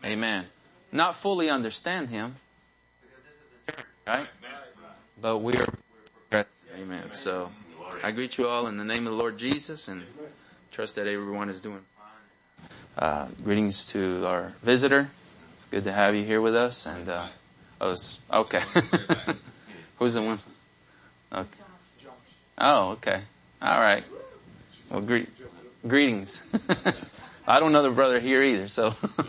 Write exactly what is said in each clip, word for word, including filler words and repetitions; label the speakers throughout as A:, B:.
A: Amen. Not fully understand Him. Right? But we are progressing. Amen. So I greet you all in the name of the Lord Jesus and trust that everyone is doing fine. Uh, greetings to our visitor. It's good to have you here with us. And, uh, oh, it's, okay. Who's the one? Okay. Oh, okay. All right. Well, greet, greetings. I don't know the brother here either, so.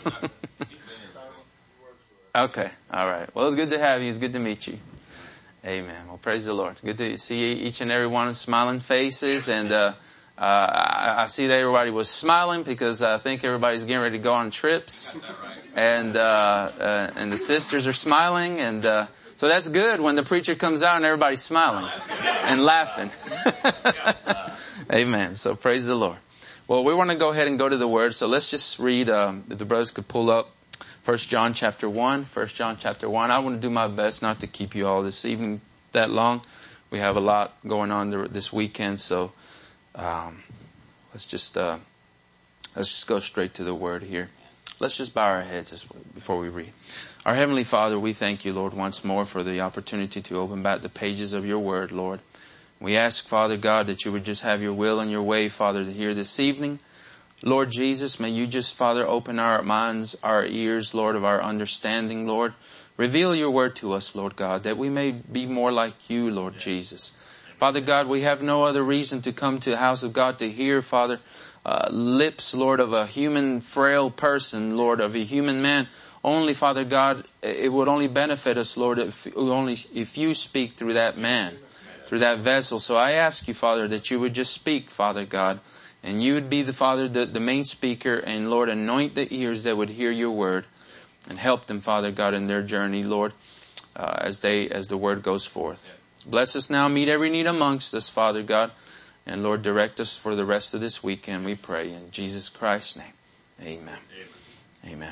A: Okay. All right. Well, it's good to have you. It's good to meet you. Amen. Well, praise the Lord. Good to see each and every one of smiling faces. And, uh, uh, I, I see that everybody was smiling because I think everybody's getting ready to go on trips. And, uh, uh, and the sisters are smiling. And, uh, so that's good when the preacher comes out and everybody's smiling and laughing. Amen. So praise the Lord. Well, we want to go ahead and go to the Word. So let's just read, um, if the brothers could pull up First John chapter one. First John chapter one. I want to do my best not to keep you all this evening that long. We have a lot going on this weekend, so um, let's just uh, let's just go straight to the Word here. Let's just bow our heads before we read. Our Heavenly Father, we thank you, Lord, once more for the opportunity to open back the pages of your Word, Lord. We ask, Father God, that you would just have your will and your way, Father, to hear this evening. Lord Jesus, may you just, Father, open our minds, our ears, Lord, of our understanding, Lord. Reveal your word to us, Lord God, that we may be more like you, Lord Jesus. Father God, we have no other reason to come to the house of God to hear, Father, uh, lips, Lord, of a human, frail person, Lord, of a human man. Only, Father God, it would only benefit us, Lord, if only if you speak through that man, through that vessel. So I ask you, Father, that you would just speak, Father God. And you would be the Father, the, the main speaker, and Lord, anoint the ears that would hear your word and help them, Father God, in their journey, Lord, uh, as they, as the word goes forth. Bless us now, meet every need amongst us, Father God, and Lord, direct us for the rest of this weekend, we pray in Jesus Christ's name. Amen. Amen. Amen.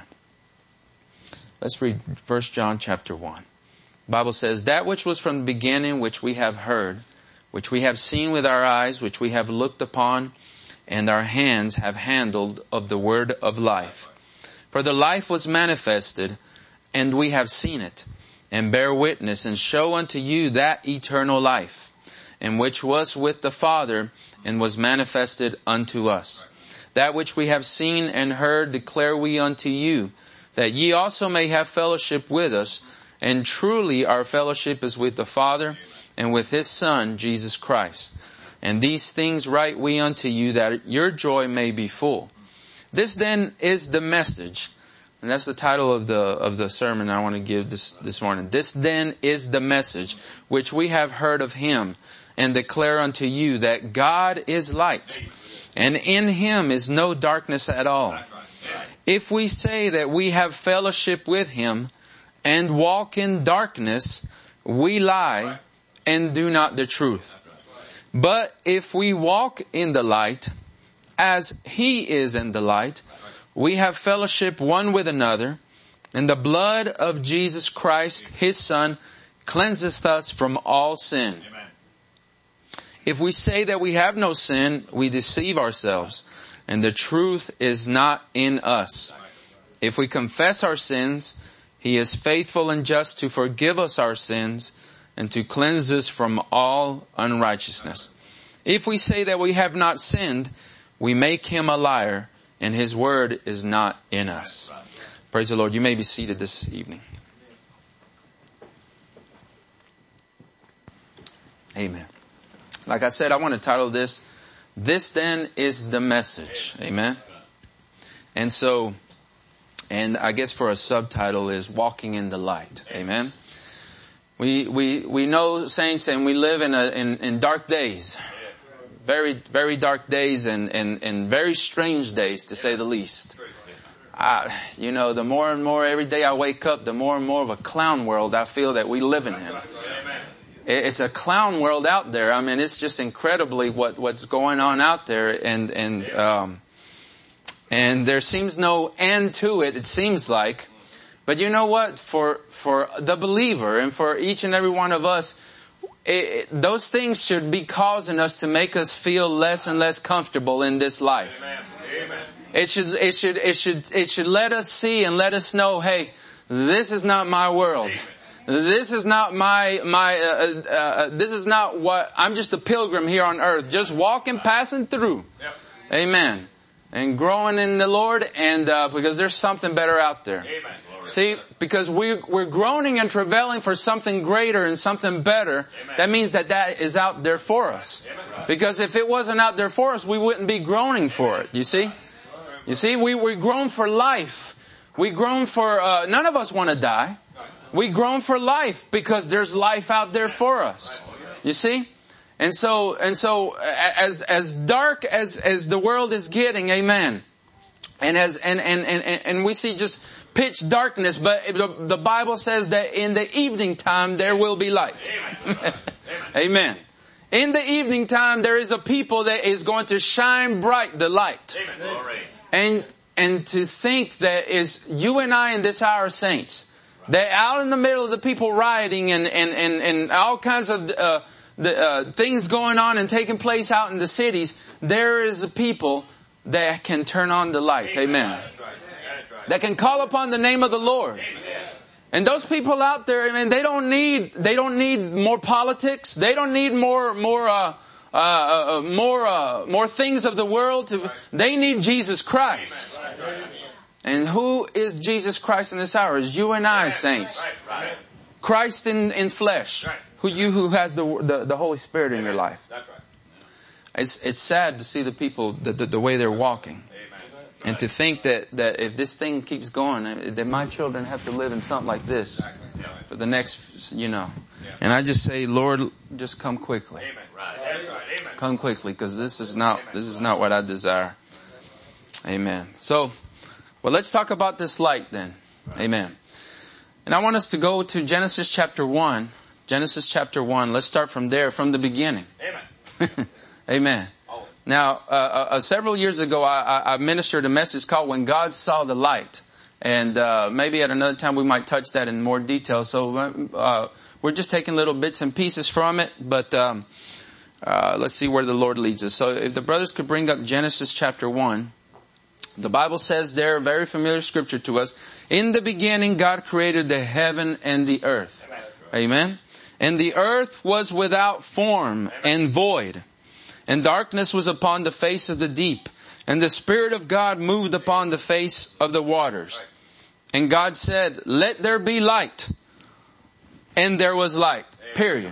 A: Let's read First John chapter one. The Bible says, that which was from the beginning, which we have heard, which we have seen with our eyes, which we have looked upon, and our hands have handled of the word of life. For the life was manifested, and we have seen it, and bear witness, and show unto you that eternal life, and which was with the Father, and was manifested unto us. That which we have seen and heard declare we unto you, that ye also may have fellowship with us, and truly our fellowship is with the Father, and with His Son, Jesus Christ. And these things write we unto you, that your joy may be full. This then is the message. And that's the title of the, of the sermon I want to give this, this morning. This then is the message which we have heard of Him, and declare unto you that God is light, and in Him is no darkness at all. If we say that we have fellowship with Him, and walk in darkness, we lie, and do not the truth. But if we walk in the light, as He is in the light, we have fellowship one with another, and the blood of Jesus Christ, His Son, cleanseth us from all sin. Amen. If we say that we have no sin, we deceive ourselves, and the truth is not in us. If we confess our sins, He is faithful and just to forgive us our sins, and to cleanse us from all unrighteousness. If we say that we have not sinned, we make Him a liar, and His word is not in us. Praise the Lord. You may be seated this evening. Amen. Like I said, I want to title this, This Then is the Message. Amen. And so, and I guess for a subtitle is Walking in the Light. Amen. We, we, we know, saints, and we live in a, in, in dark days. Very, very dark days and, and, and very strange days, to say the least. I, you know, the more and more every day I wake up, the more and more of a clown world I feel that we live in. It, it's a clown world out there. I mean, it's just incredibly what, what's going on out there, and, and, um, and there seems no end to it, it seems like. But you know what? For, for the believer and for each and every one of us, it, it, those things should be causing us to make us feel less and less comfortable in this life. Amen. Amen. It should, it should, it should, it should let us see and let us know, hey, this is not my world. This is not my, my, uh, uh, uh, this is not what, I'm just a pilgrim here on earth, just walking, passing through. Yep. Amen. And growing in the Lord, and, uh, because there's something better out there. Amen. See, because we, we're groaning and travailing for something greater and something better. Amen. That means that that is out there for us. Amen. Because if it wasn't out there for us, we wouldn't be groaning for it. You see? You see, we, we groan for life. We groan for, uh, none of us want to die. We groan for life because there's life out there for us. You see? And so, and so, as, as dark as, as the world is getting, amen. And as, and, and, and, and we see just pitch darkness, but the, the Bible says that in the evening time there will be light. Amen. Amen. In the evening time there is a people that is going to shine bright the light. Amen. And, and to think that is you and I in this hour, saints, that out in the middle of the people rioting and, and, and, and all kinds of, uh, the, uh, things going on and taking place out in the cities, there is a people that can turn on the light. Amen. Amen. That can call upon the name of the Lord. And those people out there, I mean, they don't need, they don't need more politics. They don't need more, more, uh, uh, uh more, uh, more things of the world. To, they need Jesus Christ. And who is Jesus Christ in this hour? Is you and I, saints. Christ in, in flesh. Who you who has the, the, the Holy Spirit in your life. It's, it's sad to see the people, the, the, the way they're walking. And to think that, that if this thing keeps going, that my children have to live in something like this for the next, you know. And I just say, Lord, just come quickly. Come quickly, because this is not, this is not what I desire. Amen. So, well, let's talk about this light then. Amen. And I want us to go to Genesis chapter one. Genesis chapter one. Let's start from there, from the beginning. Amen. Amen. Now, uh, uh, several years ago, I, I ministered a message called When God Saw the Light. And uh maybe at another time we might touch that in more detail. So uh we're just taking little bits and pieces from it. But um uh let's see where the Lord leads us. So if the brothers could bring up Genesis chapter one. The Bible says there, a very familiar scripture to us, in the beginning God created the heaven and the earth. Amen. And the earth was without form and void. And darkness was upon the face of the deep. And the Spirit of God moved upon the face of the waters. And God said, let there be light. And there was light. Period.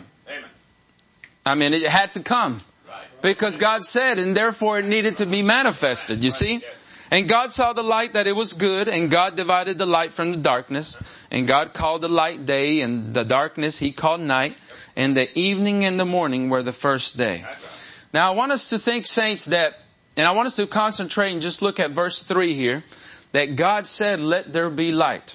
A: I mean, it had to come. Because God said, and therefore it needed to be manifested, you see? And God saw the light that it was good, and God divided the light from the darkness. And God called the light day, and the darkness He called night. And the evening and the morning were the first day. Now I want us to think, saints, that, and I want us to concentrate and just look at verse three here, that God said, let there be light.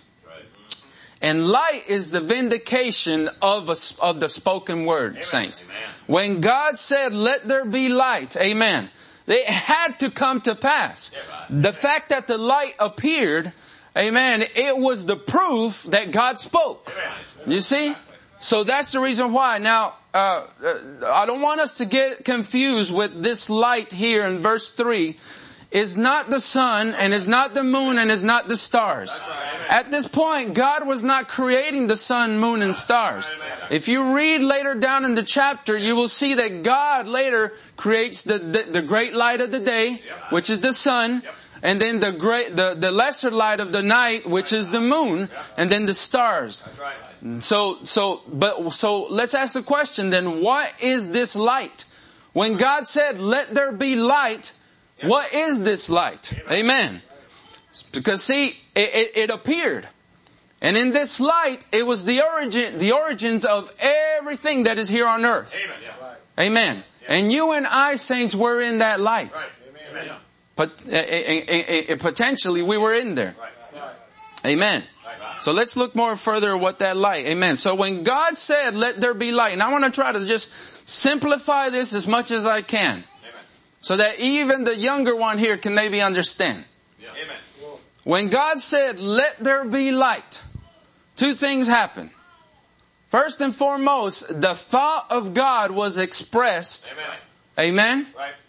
A: And light is the vindication of a, of the spoken word, amen, saints. Amen. When God said, let there be light, amen, it had to come to pass. Yeah, the fact that the light appeared, amen, it was the proof that God spoke. Amen. You see? So that's the reason why. Now, uh, uh, I don't want us to get confused with this light here in verse three. Is not the sun, and is not the moon, and is not the stars. At this point, God was not creating the sun, moon, and stars. If you read later down in the chapter, you will see that God later creates the, the, the great light of the day, which is the sun, and then the great, the, the lesser light of the night, which is the moon, and then the stars. So, so, but, so let's ask the question then, what is this light? When God said, let there be light, what is this light? Amen. Because see, it, it, it appeared. And in this light, it was the origin, the origins of everything that is here on earth. Amen. Amen. And you and I, saints, were in that light. Amen. But uh, uh, uh, uh, potentially we were in there. Amen. So let's look more further at what that light. Amen. So when God said, let there be light, and I want to try to just simplify this as much as I can. So that even the younger one here can maybe understand. Yeah. Amen. When God said, let there be light, two things happened. First and foremost, the thought of God was expressed. Amen. Amen. Right.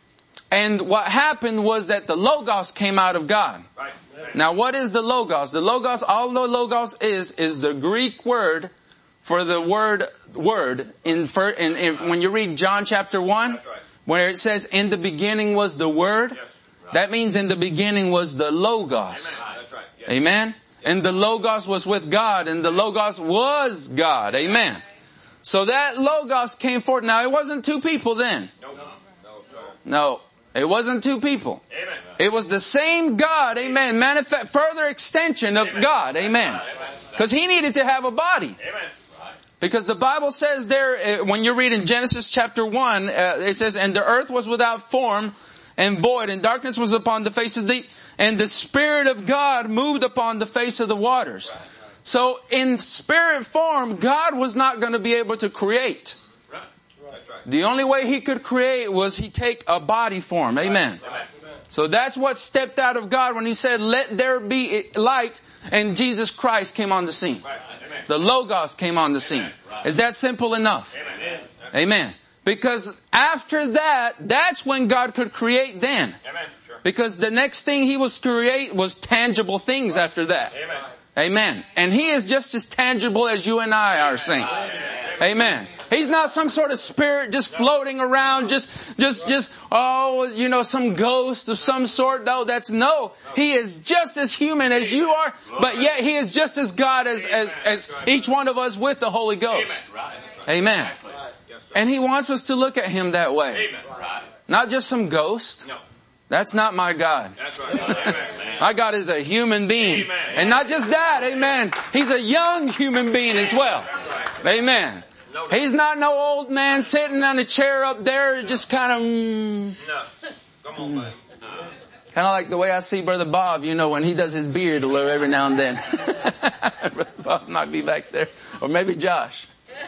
A: And what happened was that the Logos came out of God.
B: Right.
A: Now what is the Logos? The Logos, all the Logos is, is the Greek word for the word, word in, in, in when you read John chapter one,
B: That's right.
A: where it says, in the beginning was the Word.
B: Yes. Right.
A: That means in the beginning was the Logos.
B: Amen. That's right. Yes.
A: Amen. And the Logos was with God, and the Logos was God. Amen. So that Logos came forth. Now it wasn't two people then.
B: No. No. No.
A: No. It wasn't two people.
B: Amen.
A: It was the same God. Amen. Manifest, further extension of
B: Amen.
A: God. Amen. Because He needed to have a body.
B: Amen.
A: Because the Bible says there, when you read in Genesis chapter one, uh, it says, and the earth was without form and void, and darkness was upon the face of the deep, and the Spirit of God moved upon the face of the waters.
B: Right.
A: So in spirit form, God was not going to be able to create.
B: Right. That's right.
A: The only way He could create was He take a body form. Amen.
B: Amen.
A: So that's what stepped out of God when He said, let there be light, and Jesus Christ came on the scene.
B: Right. Amen.
A: The Logos came on the scene.
B: Right.
A: Is that simple enough?
B: Amen.
A: Amen. Because after that, that's when God could create then.
B: Amen. Sure.
A: Because the next thing He was create was tangible things after that.
B: Amen.
A: Amen. And He is just as tangible as you and I are, saints. Amen. He's not some sort of spirit just floating around, just, just, just, oh, you know, some ghost of some sort. No, that's no. He is just as human as you are, but yet He is just as God as, as, as each one of us with the Holy Ghost. Amen. And He wants us to look at Him that way. Not just some ghost. That's not my God.
B: That's right.
A: My God is a human being. And not just that, amen. He's a young human being as well. Amen. He's not no old man sitting on a chair up there just kind of, mm,
B: No. Come on, buddy.
A: kind of like the way I see Brother Bob, you know, when he does his beard every now and then. Brother Bob might be back there. Or maybe Josh.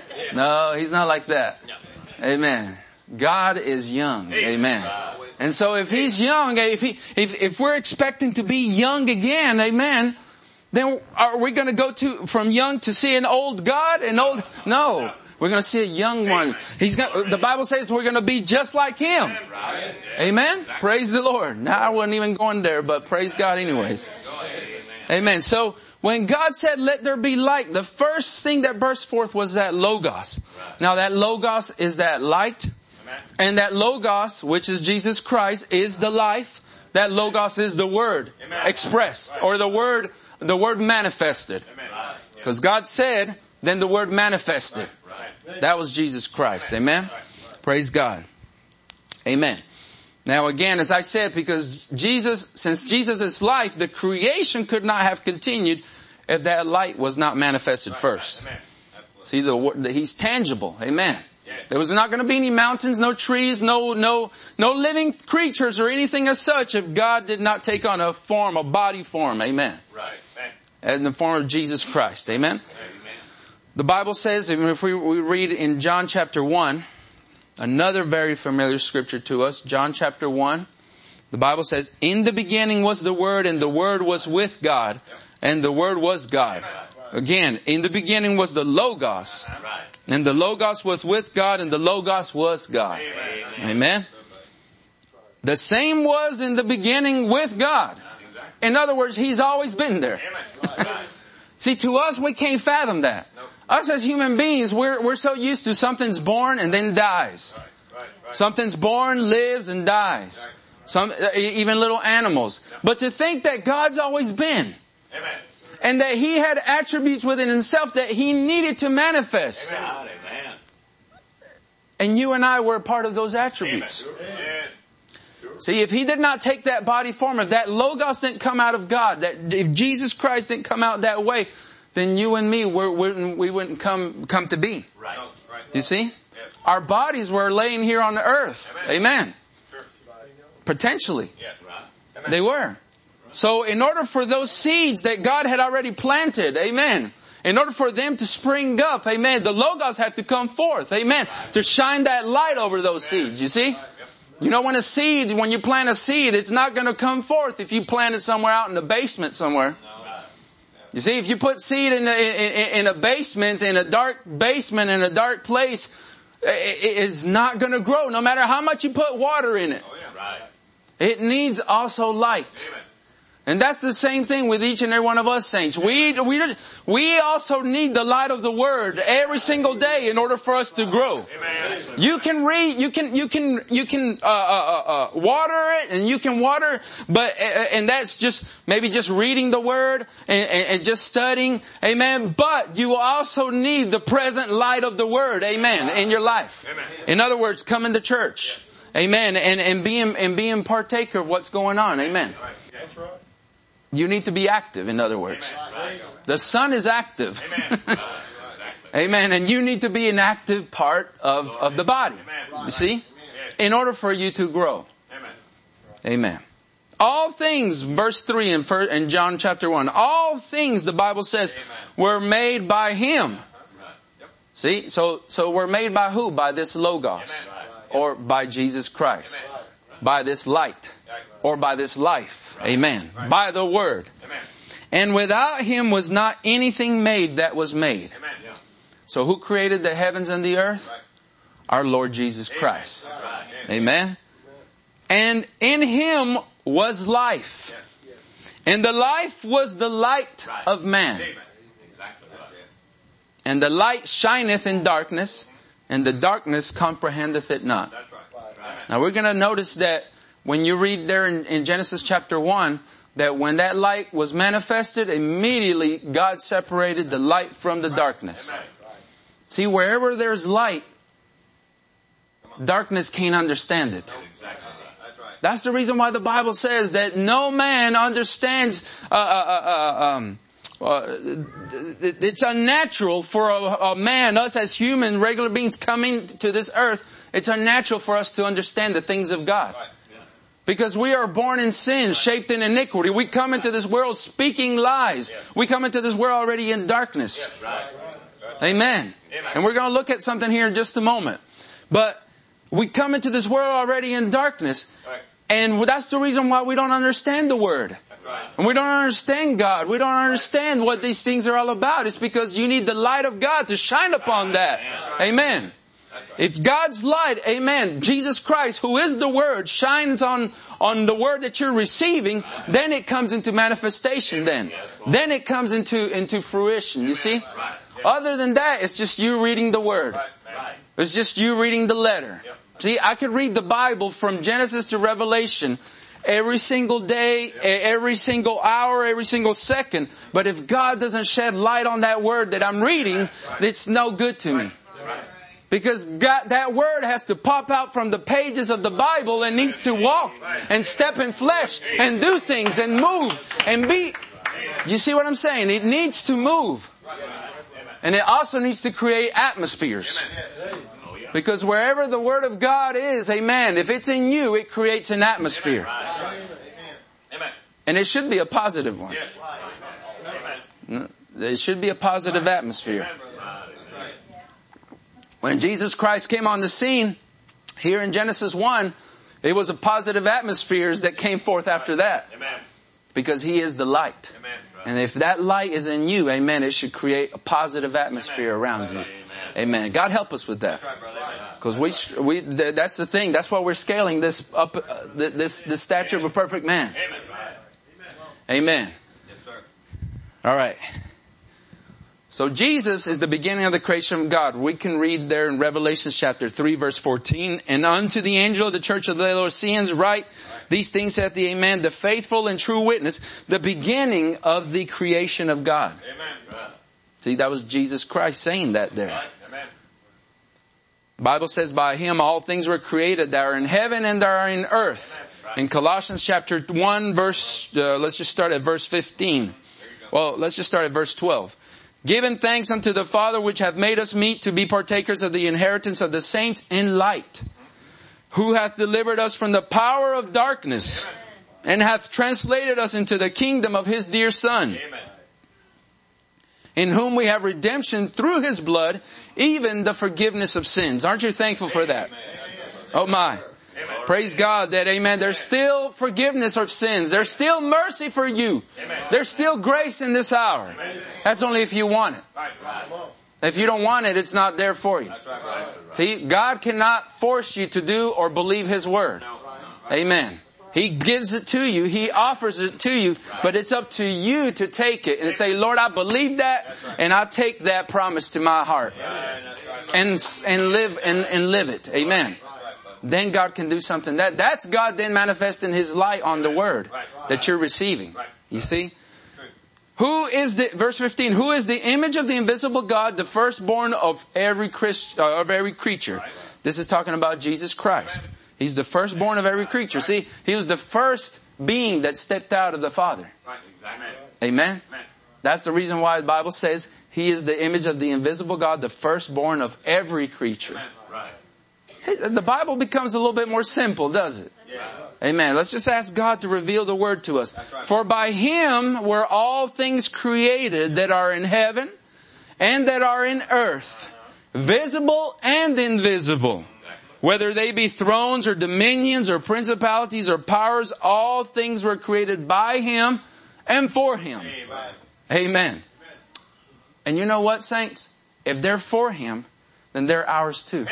A: No, he's not like that. Amen. God is young. Amen. And so if He's young, if he, if, if we're expecting to be young again, amen, then are we going to go to, from young to see an old God? An old, no. We're going to see a young one. He's going, the Bible says we're going to be just like Him. Amen. Praise the Lord. Now I wasn't even going there, but praise God anyways. Amen. So when God said, let there be light, the first thing that burst forth was that Logos. Now that Logos is that light. And that Logos, which is Jesus Christ, is the life. That Logos is the Word expressed, or the Word, the Word manifested. Because God said, then the Word manifested. That was Jesus Christ. Amen. Praise God. Amen. Now again, as I said, because Jesus, since Jesus is life, the creation could not have continued if that light was not manifested first. See, the, the He's tangible. Amen. There was not going to be any mountains, no trees, no, no, no living creatures or anything as such if God did not take on a form, a body form. Amen.
B: Right.
A: In the form of Jesus Christ. Amen. The Bible says, if we, we read in John chapter one, another very familiar scripture to us, John chapter one, the Bible says, in the beginning was the Word, and the Word was with God, and the Word was God. Again, in the beginning was the Logos, and the Logos was with God, and the Logos was God. Amen. Amen. The same was in the beginning with God. In other words, He's always been there. See, to us, we can't fathom that. Us as human beings, we're, we're so used to something's born and then dies. Something's born, lives, and dies. Some, even little animals. But to think that God's always been.
B: Amen.
A: And that He had attributes within Himself that He needed to manifest.
B: Amen.
A: And you and I were a part of those attributes.
B: Amen.
A: See, if He did not take that body form, if that Logos didn't come out of God, that if Jesus Christ didn't come out that way, then you and me, we're, we're, we wouldn't come come to be.
B: Right.
A: Do you see? Our bodies were laying here on the earth. Amen.
B: Sure.
A: Potentially.
B: Yeah. Right.
A: They were. So in order for those seeds that God had already planted, amen, in order for them to spring up, amen, the Logos had to come forth, amen, to shine that light over those seeds, you see? You know, when a seed, when you plant a seed, it's not going to come forth if you plant it somewhere out in the basement somewhere. You see, if you put seed in, a, in, in a basement, in a dark basement, in a dark place, it, it's not going to grow no matter how much you put water in it.
B: Oh, yeah. Right.
A: it needs also light.
B: Amen.
A: And that's the same thing with each and every one of us saints. We, we, we also need the light of the Word every single day in order for us to grow.
B: Amen.
A: You can read, you can, you can, you can, uh, uh, uh, water it and you can water, but, uh, and that's just, maybe just reading the Word and, and, and just studying. Amen. But you also need the present light of the Word. Amen. In your life.
B: Amen.
A: In other words, coming to church. Amen. And, and being, and being partaker of what's going on. Amen.
B: That's right.
A: You need to be active, in other words. The sun is active.
B: Amen.
A: Amen. And you need to be an active part of, of the body. You see? In order for you to grow.
B: Amen.
A: Amen. All things, verse three in, first, in John chapter one, all things, the Bible says, were made by Him. See? So, so we're made by who? By this Logos. Or by Jesus Christ. By this light. Or by this life. Amen. By the Word.
B: Amen.
A: And without Him was not anything made that was made.
B: Amen.
A: So who created the heavens and the earth? Our Lord Jesus Christ. Amen. And in Him was life. And the life was the light of man. And the light shineth in darkness, and the darkness comprehendeth it not. Now we're going to notice that when you read there in, in Genesis chapter one, that when that light was manifested, immediately God separated the light from the darkness. See, wherever there's light, darkness can't understand it. That's the reason why the Bible says that no man understands, uh, uh, uh, um, uh, it's unnatural for a, a man, us as human, regular beings coming to this earth, it's unnatural for us to understand the things of God. Because we are born in sin, shaped in iniquity. We come into this world speaking lies. We come into this world already in darkness. Amen. And we're going to look at something here in just a moment. But we come into this world already in darkness. And that's the reason why we don't understand the Word. And we don't understand God. We don't understand what these things are all about. It's because you need the light of God to shine upon that. Amen. If God's light, amen, Jesus Christ, who is the Word, shines on, on the Word that you're receiving, then it comes into manifestation then. Then it comes into, into fruition, you see? Other than that, it's just you reading the Word. It's just you reading the letter. See, I could read the Bible from Genesis to Revelation every single day, every single hour, every single second. But if God doesn't shed light on that Word that I'm reading, it's no good to me. Because God, that Word has to pop out from the pages of the Bible and needs to walk and step in flesh and do things and move and be. You see what I'm saying? It needs to move. And it also needs to create atmospheres. Because wherever the Word of God is, amen, if it's in you, it creates an atmosphere. And it should be a positive one. It should be a positive atmosphere. When Jesus Christ came on the scene, here in Genesis one, it was a positive atmospheres that came forth after that. Because He is the light. And if that light is in you, amen, it should create a positive atmosphere around you. Amen. God help us with that. Because we, we, that's the thing. That's why we're scaling this up, uh, this, this stature of a perfect man. Amen. All right. So Jesus is the beginning of the creation of God. We can read there in Revelation chapter three verse fourteen. And unto the angel of the church of the Laodiceans write, these things saith the Amen, the faithful and true witness, the beginning of the creation of God. Amen. See, that was Jesus Christ saying that there. Amen. The Bible says by Him all things were created that are in heaven and that are in earth. In Colossians chapter one verse, uh, let's just start at verse fifteen. Well, let's just start at verse twelve. Giving thanks unto the Father which hath made us meet to be partakers of the inheritance of the saints in light, who hath delivered us from the power of darkness and hath translated us into the kingdom of His dear Son, in whom we have redemption through His blood, even the forgiveness of sins. Aren't you thankful for that? Oh my. Praise God that, amen, there's still forgiveness of sins. There's still mercy for you. There's still grace in this hour. That's only if you want it. If you don't want it, it's not there for you. See, God cannot force you to do or believe His Word. Amen. He gives it to you. He offers it to you. But it's up to you to take it and say, Lord, I believe that and I take that promise to my heart. And, and live, and, and live it. Amen. Then God can do something. That, that's God then manifesting His light on the word that you're receiving. You see? Who is the, verse fifteen, who is the image of the invisible God, the firstborn of every Christ, uh, of every creature? This is talking about Jesus Christ. He's the firstborn of every creature. See, He was the first being that stepped out of the Father. Amen? That's the reason why the Bible says He is the image of the invisible God, the firstborn of every creature. The Bible becomes a little bit more simple, does it? Amen. Let's just ask God to reveal the word to us. For by Him were all things created that are in heaven and that are in earth, visible and invisible. Whether they be thrones or dominions or principalities or powers, all things were created by Him and for Him. Amen. Amen. And you know what, saints? If they're for Him, then they're ours too.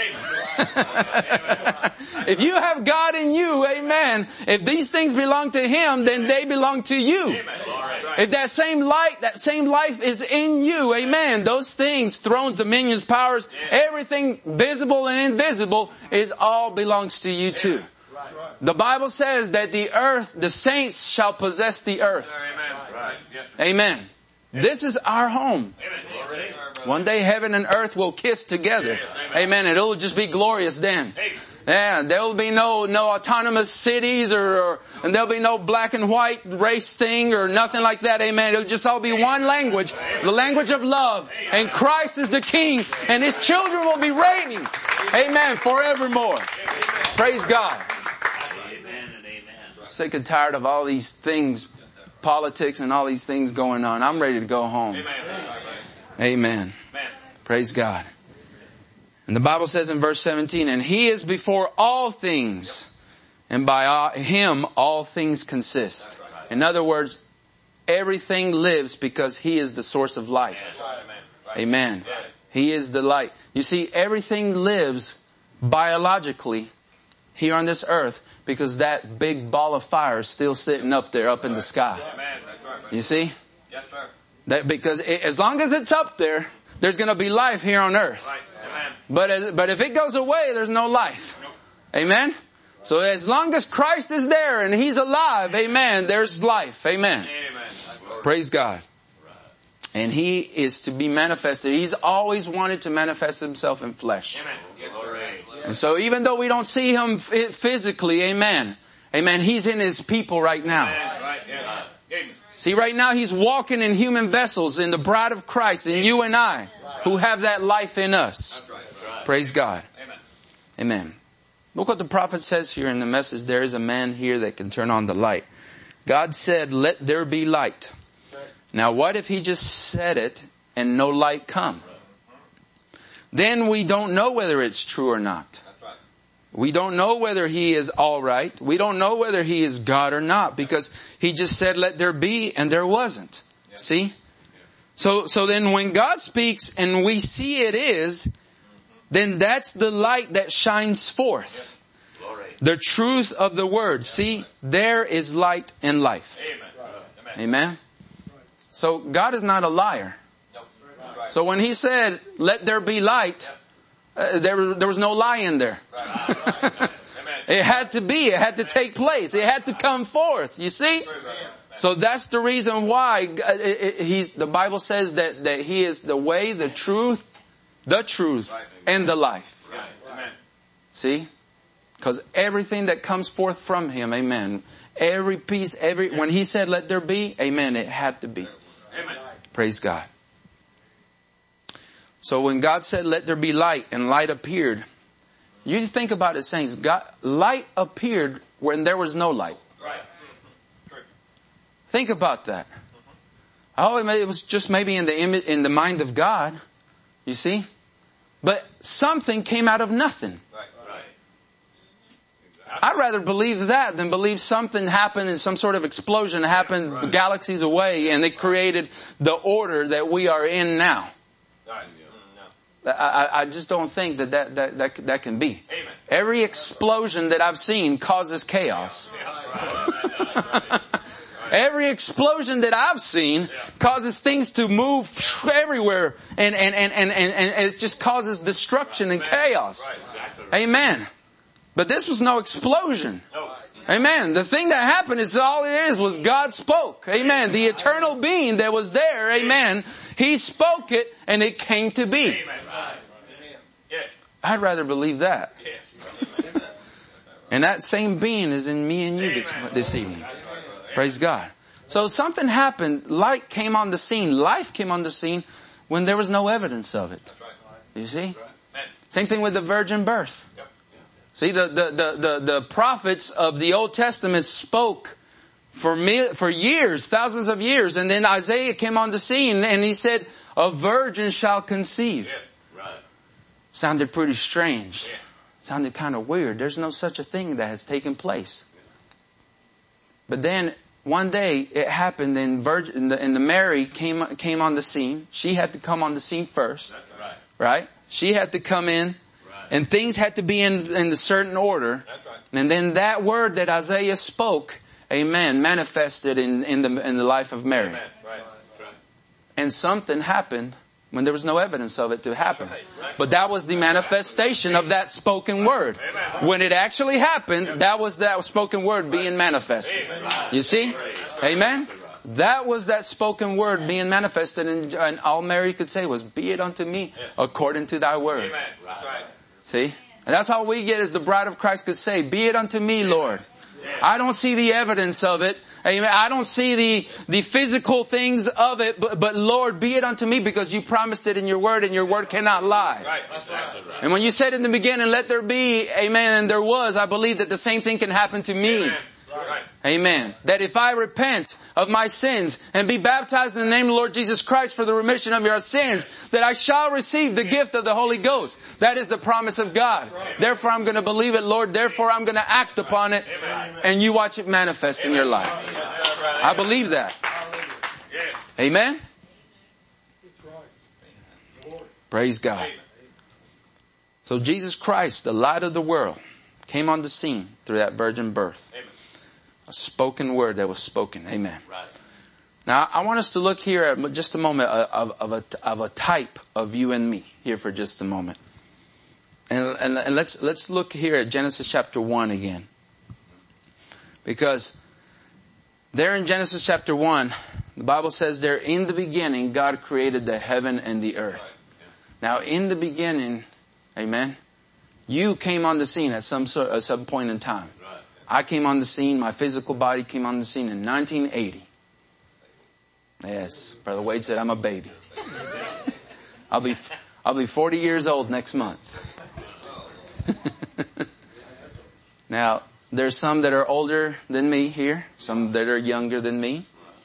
A: If you have God in you, amen. If these things belong to Him, then they belong to you. Amen. If that same light, that same life is in you, amen. Those things, thrones, dominions, powers, everything visible and invisible is all belongs to you too. The Bible says that the earth, the saints shall possess the earth. Amen. This is our home. One day heaven and earth will kiss together. Amen. And it'll just be glorious then. Yeah, there'll be no, no autonomous cities or, or, and there'll be no black and white race thing or nothing like that. Amen. It'll just all be one language, the language of love. And Christ is the King and His children will be reigning. Amen. Forevermore. Praise God. Sick and tired of all these things, politics and all these things going on. I'm ready to go home. Amen. Praise God. And the Bible says in verse seventeen, and He is before all things, and by all, Him all things consist. In other words, everything lives because He is the source of life. Amen. He is the light. You see, everything lives biologically here on this earth because that big ball of fire is still sitting up there, up in the sky. You see? That because it, as long as it's up there, there's going to be life here on earth. But as, but if it goes away, there's no life. Amen? So as long as Christ is there and He's alive, amen, there's life. Amen. Praise God. And He is to be manifested. He's always wanted to manifest Himself in flesh. And so even though we don't see Him physically, amen, amen, He's in His people right now. See, right now He's walking in human vessels in the bride of Christ, in you and I, who have that life in us. Praise God. Amen. Look what the prophet says here in the message. There is a man here that can turn on the light. God said, let there be light. Now what if He just said it and no light come? Then we don't know whether it's true or not. We don't know whether He is all right. We don't know whether He is God or not because He just said, let there be, and there wasn't. Yeah. See? Yeah. So, so then when God speaks and we see it is, then that's the light that shines forth. Yeah. The truth of the word. See, there is light and life. Amen. Amen. So God is not a liar. So when He said, let there be light, Uh, there, there was no lie in there. It had to be. It had to take place. It had to come forth. You see? So that's the reason why it, it, he's, the Bible says that, that He is the way, the truth, the truth, and the life. See? Because everything that comes forth from Him, amen. Every piece, every, when He said let there be, amen, it had to be. Praise God. So when God said, let there be light, and light appeared, you think about it, saints, God, light appeared when there was no light. Right. Think about that. Oh, it was just maybe in the image, in the mind of God, you see? But something came out of nothing. Right. Right. I'd rather believe that than believe something happened and some sort of explosion happened right. galaxies away and they created the order that we are in now. Right. I, I, I just don't think that that, that, that, that can be. Amen. Every explosion that I've seen causes chaos. Every explosion that I've seen causes things to move everywhere, and, and, and, and, and, and it just causes destruction and chaos. Amen. But this was no explosion. Amen. The thing that happened is all it is was God spoke. Amen. The eternal being that was there. Amen. He spoke it and it came to be. I'd rather believe that. And that same being is in me and you this, this evening. Praise God. So something happened. Light came on the scene. Life came on the scene when there was no evidence of it. You see? Same thing with the virgin birth. See, the, the, the, the, the prophets of the Old Testament spoke for me, for years, thousands of years. And then Isaiah came on the scene and he said, a virgin shall conceive. Sounded pretty strange. Sounded kind of weird. There's no such a thing that has taken place. But then one day it happened, and Virgin, and the Mary came came on the scene. She had to come on the scene first, right? right? She had to come in, right. And things had to be in in a certain order. That's right. And then that word that Isaiah spoke, Amen, manifested in in the in the life of Mary. Amen. Right. Right. And something happened when there was no evidence of it to happen. But that was the manifestation of that spoken word. When it actually happened, that was that spoken word being manifested. You see? Amen? That was that spoken word being manifested, and, and all Mary could say was, be it unto me according to thy word. See? And that's how we get as the bride of Christ could say, be it unto me, Lord. I don't see the evidence of it. Amen. I don't see the, the physical things of it, but, but Lord, be it unto me, because you promised it in your word, and your word cannot lie. Right. That's right. And when you said in the beginning, let there be, amen, and there was, I believe that the same thing can happen to me. Amen. Right. Amen. That if I repent of my sins and be baptized in the name of the Lord Jesus Christ for the remission of your sins, that I shall receive the gift of the Holy Ghost. That is the promise of God. Therefore I'm going to believe it, Lord. Therefore I'm going to act upon it, and you watch it manifest in your life. I believe that. Amen. Praise God. So Jesus Christ, the light of the world, came on the scene through that virgin birth. A spoken word that was spoken. Amen. Right. Now, I want us to look here at just a moment of, of, a, of a type of you and me here for just a moment. And, and, and let's, let's look here at Genesis chapter one again. Because there in Genesis chapter one, the Bible says there, in the beginning, God created the heaven and the earth. Now, in the beginning, amen, you came on the scene at some sort, at some point in time. I came on the scene, my physical body came on the scene in nineteen eighty. Yes, Brother Wade said I'm a baby. I'll be, I'll be forty years old next month. Now, there's some that are older than me here, some that are younger than me.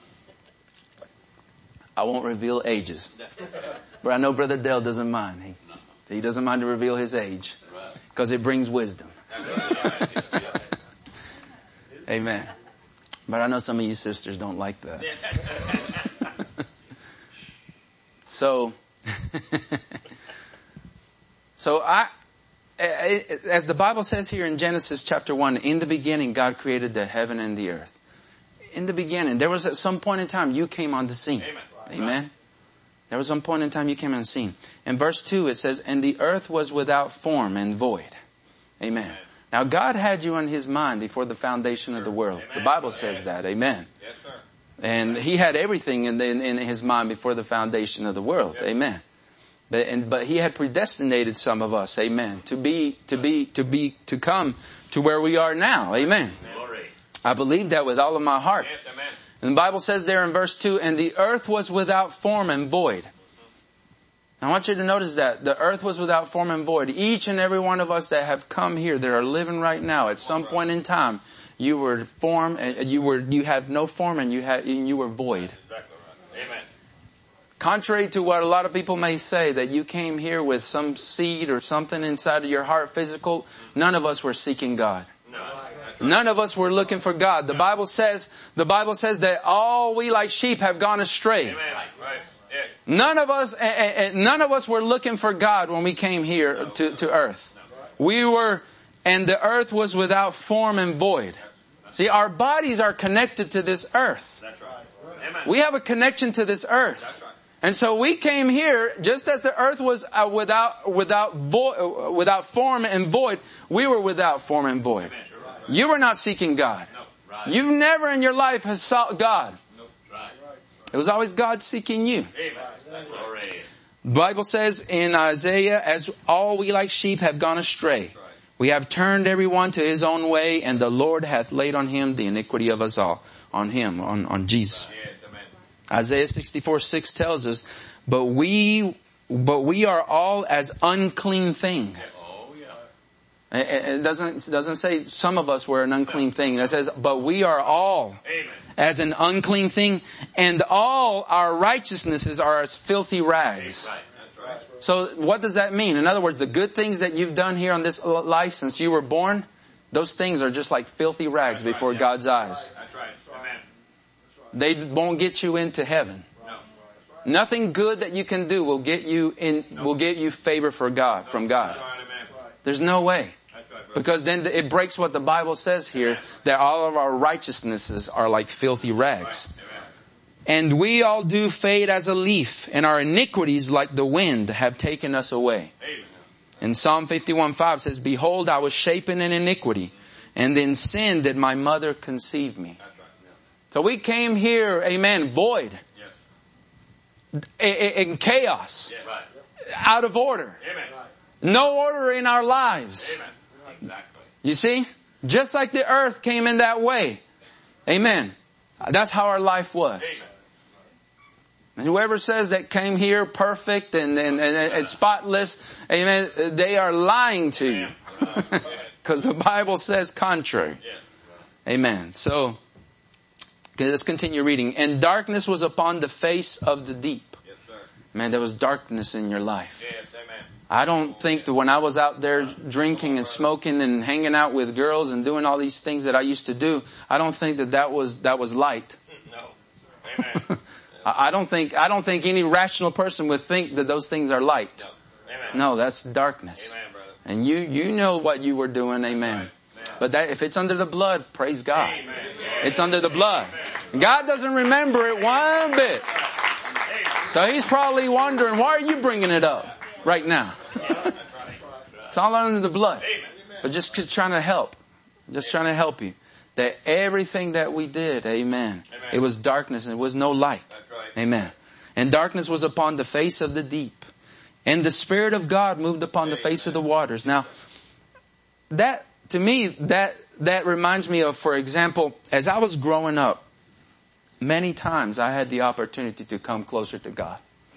A: I won't reveal ages. But I know Brother Dale doesn't mind. He, he doesn't mind to reveal his age, because it brings wisdom. Amen. But I know some of you sisters don't like that. so, so I, as the Bible says here in Genesis chapter one, in the beginning God created the heaven and the earth. In the beginning, there was at some point in time you came on the scene. Amen. Amen. There was some point in time you came on the scene. In verse two it says, and the earth was without form and void. Amen. Amen. Now God had you in His mind before the foundation of the world. Amen. The Bible says that. Amen. Yes, sir. And He had everything in, the, in, in His mind before the foundation of the world. Yes. Amen. But, and, but He had predestinated some of us. Amen. To be, to be, to be, to come to where we are now. Amen. Glory. I believe that with all of my heart. Yes, amen. And the Bible says there in verse two, and the earth was without form and void. I want you to notice that the earth was without form and void. Each and every one of us that have come here, that are living right now, at some point in time, you were form, and you were, you had no form, and you had, and you were void. Exactly right. Amen. Contrary to what a lot of people may say, that you came here with some seed or something inside of your heart, physical, none of us were seeking God. No. None of us were looking for God. The Bible says, the Bible says that all we like sheep have gone astray. Amen. Right. None of us, none of us were looking for God when we came here to, to earth. We were, and the earth was without form and void. See, our bodies are connected to this earth.
B: That's right.
A: We have a connection to this earth.
B: That's right.
A: And so we came here, just as the earth was uh, without, without vo- uh, without form and void, we were without form and void.
B: Amen. Right.
A: You were not seeking God.
B: No. Right.
A: You've never in your life has sought God.
B: No. Right.
A: It was always God seeking you.
B: Amen. That's right.
A: The Bible says in Isaiah, as all we like sheep have gone astray,
B: Right.
A: we have turned everyone to his own way, and the Lord hath laid on him the iniquity of us all. On him, on, on Jesus.
B: Yes, amen.
A: Isaiah sixty-four six tells us, but we, but we are all as unclean thing.
B: Oh, yeah.
A: It, it doesn't, it doesn't say some of us were an unclean thing. It says, but we are all
B: Amen.
A: as an unclean thing, and all our righteousnesses are as filthy rags.
B: Right. That's right.
A: So what does that mean? In other words, the good things that you've done here on this life since you were born, those things are just like filthy rags
B: That's right,
A: before
B: yeah.
A: God's eyes.
B: That's right. Amen.
A: They won't get you into heaven.
B: No.
A: Nothing good that you can do will get you in, will get you favor for God, from God.
B: That's right, amen.
A: There's no way.
B: That's right, brother.
A: Because then it breaks what the Bible says here, that all of our righteousnesses are like filthy rags.
B: Amen.
A: And we all do fade as a leaf, and our iniquities like the wind have taken us away.
B: Amen.
A: And Psalm fifty-one five says, behold, I was shapen in iniquity, and in sin did my mother conceive me.
B: That's right. Yeah.
A: So we came here, amen, void,
B: Yes.
A: in, in chaos,
B: Yes. Right.
A: out of order.
B: Amen.
A: No order in our lives.
B: Amen. Exactly.
A: You see? Just like the earth came in that way. Amen. That's how our life was.
B: Amen.
A: And whoever says that came here perfect and, and, and, and spotless, amen, they are lying to you. Because the Bible says contrary.
B: Yes.
A: Amen. So, okay, let's continue reading. And darkness was upon the face of the deep.
B: Yes, sir.
A: Man, there was darkness in your life.
B: Yes, amen.
A: I don't think that when I was out there drinking and smoking and hanging out with girls and doing all these things that I used to do, I don't think that that was, that was light.
B: No. Amen.
A: I don't think, I don't think any rational person would think that those things are light.
B: No. Amen.
A: No, that's darkness.
B: Amen, brother.
A: And you, you know what you were doing, amen.
B: Amen.
A: But that, if it's under the blood, praise God.
B: Amen.
A: It's under the blood. God doesn't remember it one bit. So he's probably wondering, why are you bringing it up right now? It's all under the blood. But just trying to help. Just trying to help you. That everything that we did, amen,
B: Amen.
A: it was darkness and it was no light.
B: That's right.
A: Amen. And darkness was upon the face of the deep. And the Spirit of God moved upon the face of the waters. Now, that, to me, that, that reminds me of, for example, as I was growing up, many times I had the opportunity to come closer to God.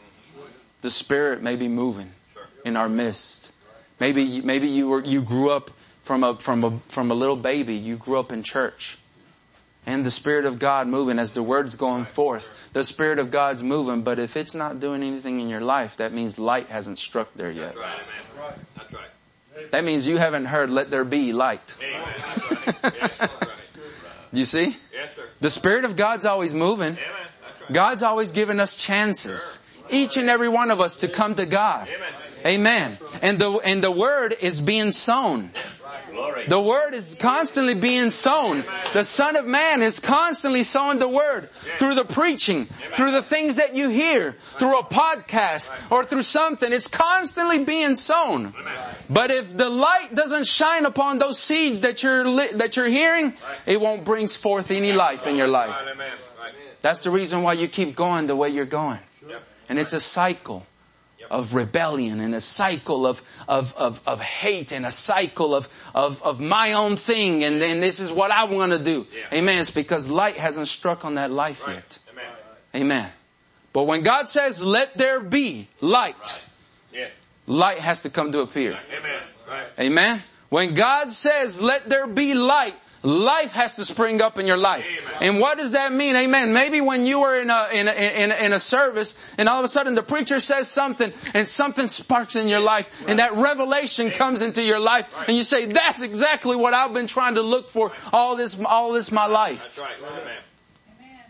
A: The Spirit may be moving in our midst. Maybe, maybe you were, you grew up from a, from a, from a little baby. You grew up in church. And the Spirit of God moving as the Word's going forth. The Spirit of God's moving, but if it's not doing anything in your life, that means light hasn't struck there yet.
B: That's right, amen. That's right.
A: That means you haven't heard, let there be light.
B: Amen. That's right. Yes, that's right.
A: You see?
B: Yes, sir.
A: The Spirit of God's always moving.
B: Amen. That's right.
A: God's always giving us chances. Each and every one of us to come to God.
B: Amen.
A: Amen. And the, and the Word is being sown.
B: Glory.
A: The Word is constantly being sown. The Son of Man is constantly sowing the Word through the preaching, through the things that you hear, through a podcast or through something. It's constantly being sown. But if the light doesn't shine upon those seeds that you're li- that you're hearing, it won't bring forth any life in your life.
B: Right, amen. Right.
A: That's the reason why you keep going the way you're going.
B: Yep.
A: And it's a cycle of rebellion and a cycle of, of, of, of hate and a cycle of, of, of my own thing. And then this is what I want to do.
B: Yeah.
A: Amen. It's because light hasn't struck on that life
B: Right.
A: yet.
B: Amen.
A: Amen. But when God says, let there be light,
B: Right. Yeah.
A: light has to come to appear.
B: Amen. Right.
A: Amen. When God says, let there be light, life has to spring up in your life.
B: Amen.
A: And what does that mean? Amen. Maybe when you were in a, in a, in a, in a service and all of a sudden the preacher says something and something sparks in your life and that revelation comes into your life and you say, that's exactly what I've been trying to look for all this, all this my life.
B: That's right. Amen.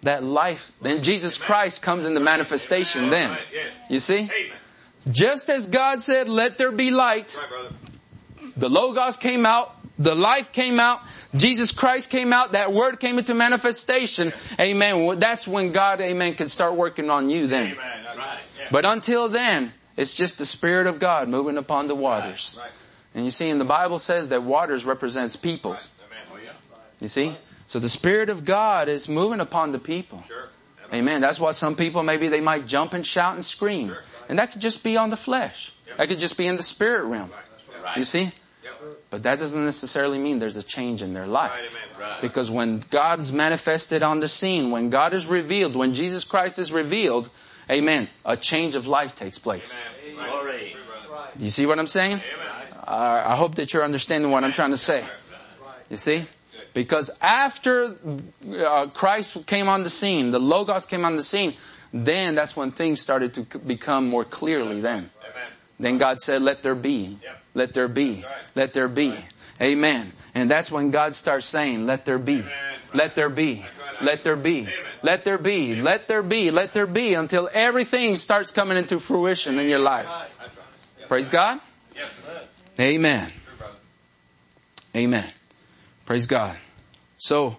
A: that life, then Jesus Christ comes into manifestation then. You see? Just as God said, let there be light, the Logos came out, the life came out, Jesus Christ came out, that word came into manifestation. Amen. That's when God, amen, can start working on you then. But until then, it's just the Spirit of God moving upon the waters. And you see, in the Bible says that waters represents people. You see? So the Spirit of God is moving upon the people. Amen. That's why some people, maybe they might jump and shout and scream. And that could just be on the flesh. That could just be in the spirit realm. You see? But that doesn't necessarily mean there's a change in their life. Because when God's manifested on the scene, when God is revealed, when Jesus Christ is revealed, amen, a change of life takes place. Do you see what I'm saying? I hope that you're understanding what I'm trying to say. You see? Because after uh, Christ came on the scene, the Logos came on the scene, then that's when things started to become more clearly then. Then God said, let there be. Let there be. Let there be. Amen. And that's when God starts saying, let there be. Let there be. Let there be. Let there be. Let there be. Let there be. Until everything starts coming into fruition in your life. Praise God. Amen. Amen. Praise God. So,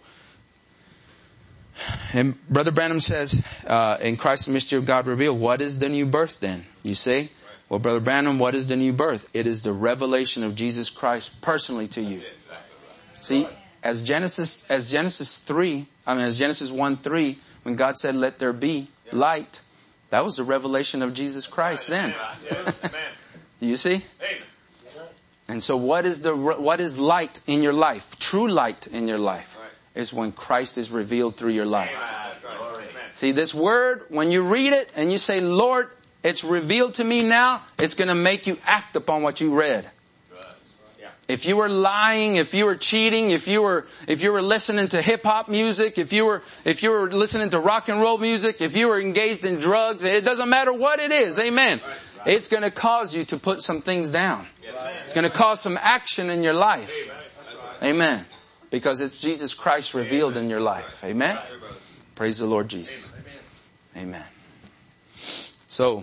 A: and Brother Branham says, uh, in Christ the mystery of God revealed, what is the new birth then? You say? Well, Brother Branham, what is the new birth? It is the revelation of Jesus Christ personally to you. See, as Genesis, as Genesis three, I mean, as Genesis one three, when God said, let there be light, that was the revelation of Jesus Christ then. Do you see? And so what is the, what is light in your life? True light in your life is when Christ is revealed through your life. See, this word, when you read it and you say, Lord, it's revealed to me now, it's going to make you act upon what you read. If you were lying, if you were cheating, if you were, if you were listening to hip hop music, if you were, if you were listening to rock and roll music, if you were engaged in drugs, it doesn't matter what it is. Amen. It's going to cause you to put some things down. It's going to cause some action in your life. Amen. Because it's Jesus Christ revealed in your life. Amen. Praise the Lord Jesus. Amen. So,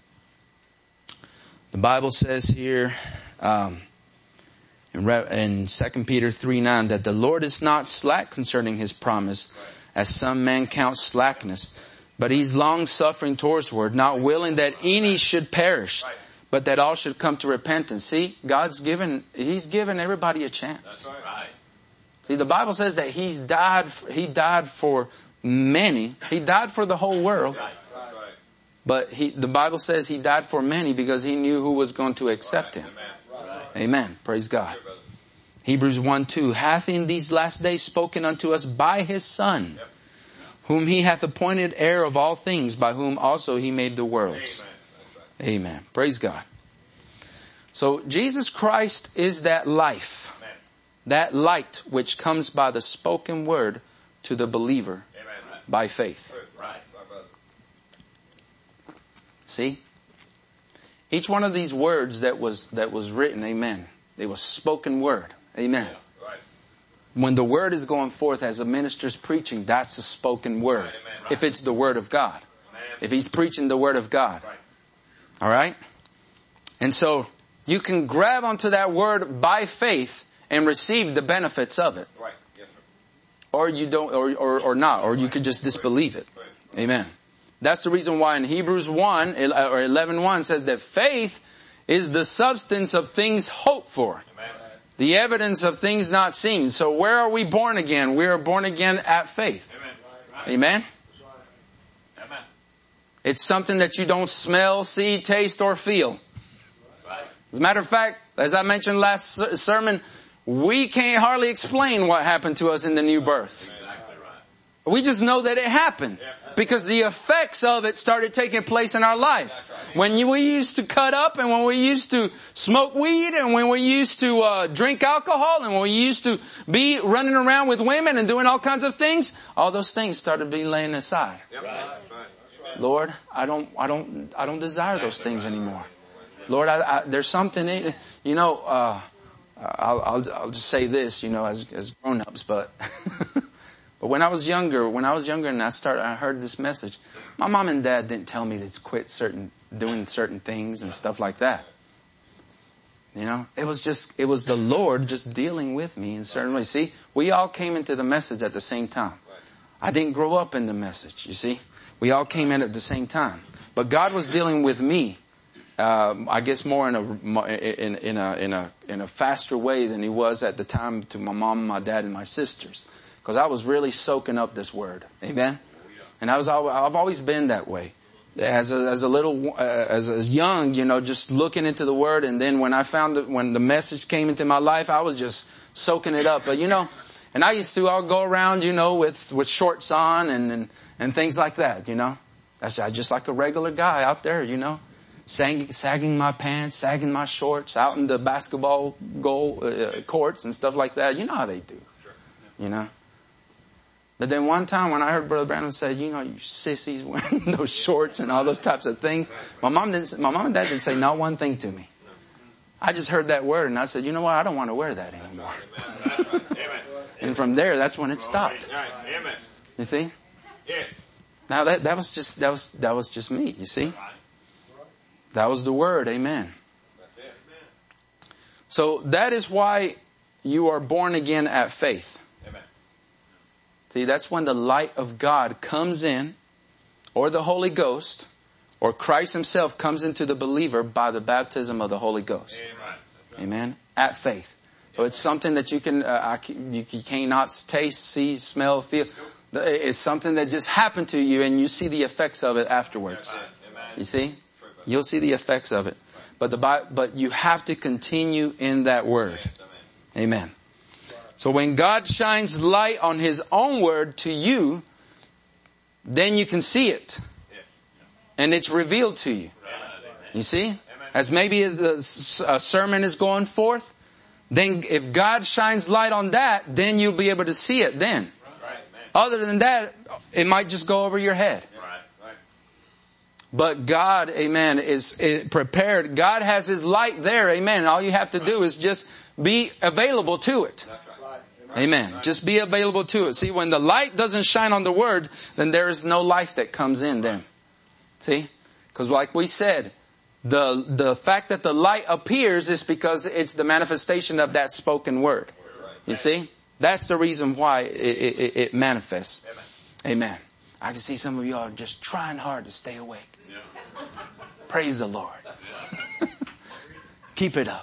A: the Bible says here, um, in, in Second Peter three nine, that the Lord is not slack concerning His promise, as some men count slackness, but He's long suffering towards word, not willing that any should perish, but that all should come to repentance. See, God's given, He's given everybody a chance. That's right. See, the Bible says that He's died, He died for many. He died for the whole world. But he, the Bible says He died for many because He knew who was going to accept Him. Amen. Praise God. Hebrews one two, hath in these last days spoken unto us by His Son, whom He hath appointed heir of all things, by whom also He made the worlds. Amen. Praise God. So Jesus Christ is that life, that light which comes by the spoken word to the believer by faith. See? Each one of these words that was, that was written, amen. It was spoken word. Amen. When the word is going forth as a minister's preaching, that's a spoken word. If it's the word of God. If he's preaching the word of God. All right? And so you can grab onto that word by faith and receive the benefits of it. Or you don't, or, or, or not, or you could just disbelieve it. Amen. That's the reason why in Hebrews one or eleven one says that faith is the substance of things hoped for. Amen. The evidence of things not seen. So where are we born again? We are born again at faith. Amen. Right. Amen. Amen. It's something that you don't smell, see, taste, or feel. Right. As a matter of fact, as I mentioned last sermon, we can't hardly explain what happened to us in the new birth. Exactly right. We just know that it happened. Yeah. Because the effects of it started taking place in our life. When we used to cut up and when we used to smoke weed and when we used to uh, drink alcohol and when we used to be running around with women and doing all kinds of things, all those things started being laying aside. Lord, I don't, I don't, I don't desire those things anymore. Lord, I, I, there's something in, you know, uh, I'll, I'll, I'll just say this, you know, as, as grown-ups, but But when I was younger, when I was younger and I started, I heard this message, my mom and dad didn't tell me to quit certain, doing certain things and stuff like that. You know, it was just, it was the Lord just dealing with me in certain ways. See, we all came into the message at the same time. I didn't grow up in the message, you see. We all came in at the same time. But God was dealing with me, uh, I guess more in a, in, in a, in a, in a faster way than he was at the time to my mom, my dad, and my sisters. Because I was really soaking up this word. Amen? And I was, I've always been that way. As a, as a little, uh, as, as young, you know, just looking into the word. And then when I found it, when the message came into my life, I was just soaking it up. But you know, and I used to, I'll go around, you know, with, with shorts on and, and, and things like that, you know. That's just like a regular guy out there, you know, sagging, sagging my pants, sagging my shorts out in the basketball goal, uh, courts and stuff like that. You know how they do, you know. But then one time when I heard Brother Branham say, you know, you sissies wearing those shorts and all those types of things, my mom didn't, my mom and dad didn't say not one thing to me. I just heard that word and I said, you know what? I don't want to wear that anymore. And from there, that's when it stopped. You see? Now that, that was just, that was, that was just me, you see? That was the word. Amen. So that is why you are born again at faith. See, that's when the light of God comes in, or the Holy Ghost, or Christ himself comes into the believer by the baptism of the Holy Ghost. Amen. Amen. At faith. So it's something that you can, uh, you cannot taste, see, smell, feel. It's something that just happened to you and you see the effects of it afterwards. You see? You'll see the effects of it. But the, but you have to continue in that word. Amen. So when God shines light on his own word to you, then you can see it. And it's revealed to you. You see? As maybe a sermon is going forth, then if God shines light on that, then you'll be able to see it then. Other than that, it might just go over your head. But God, amen, is, is prepared. God has his light there, amen. All you have to do is just be available to it. Amen. Just be available to it. See, when the light doesn't shine on the word, then there is no life that comes in then. See? Because like we said, the, the fact that the light appears is because it's the manifestation of that spoken word. You see? That's the reason why it, it, it manifests. Amen. I can see some of you are just trying hard to stay awake. Praise the Lord. Keep it up.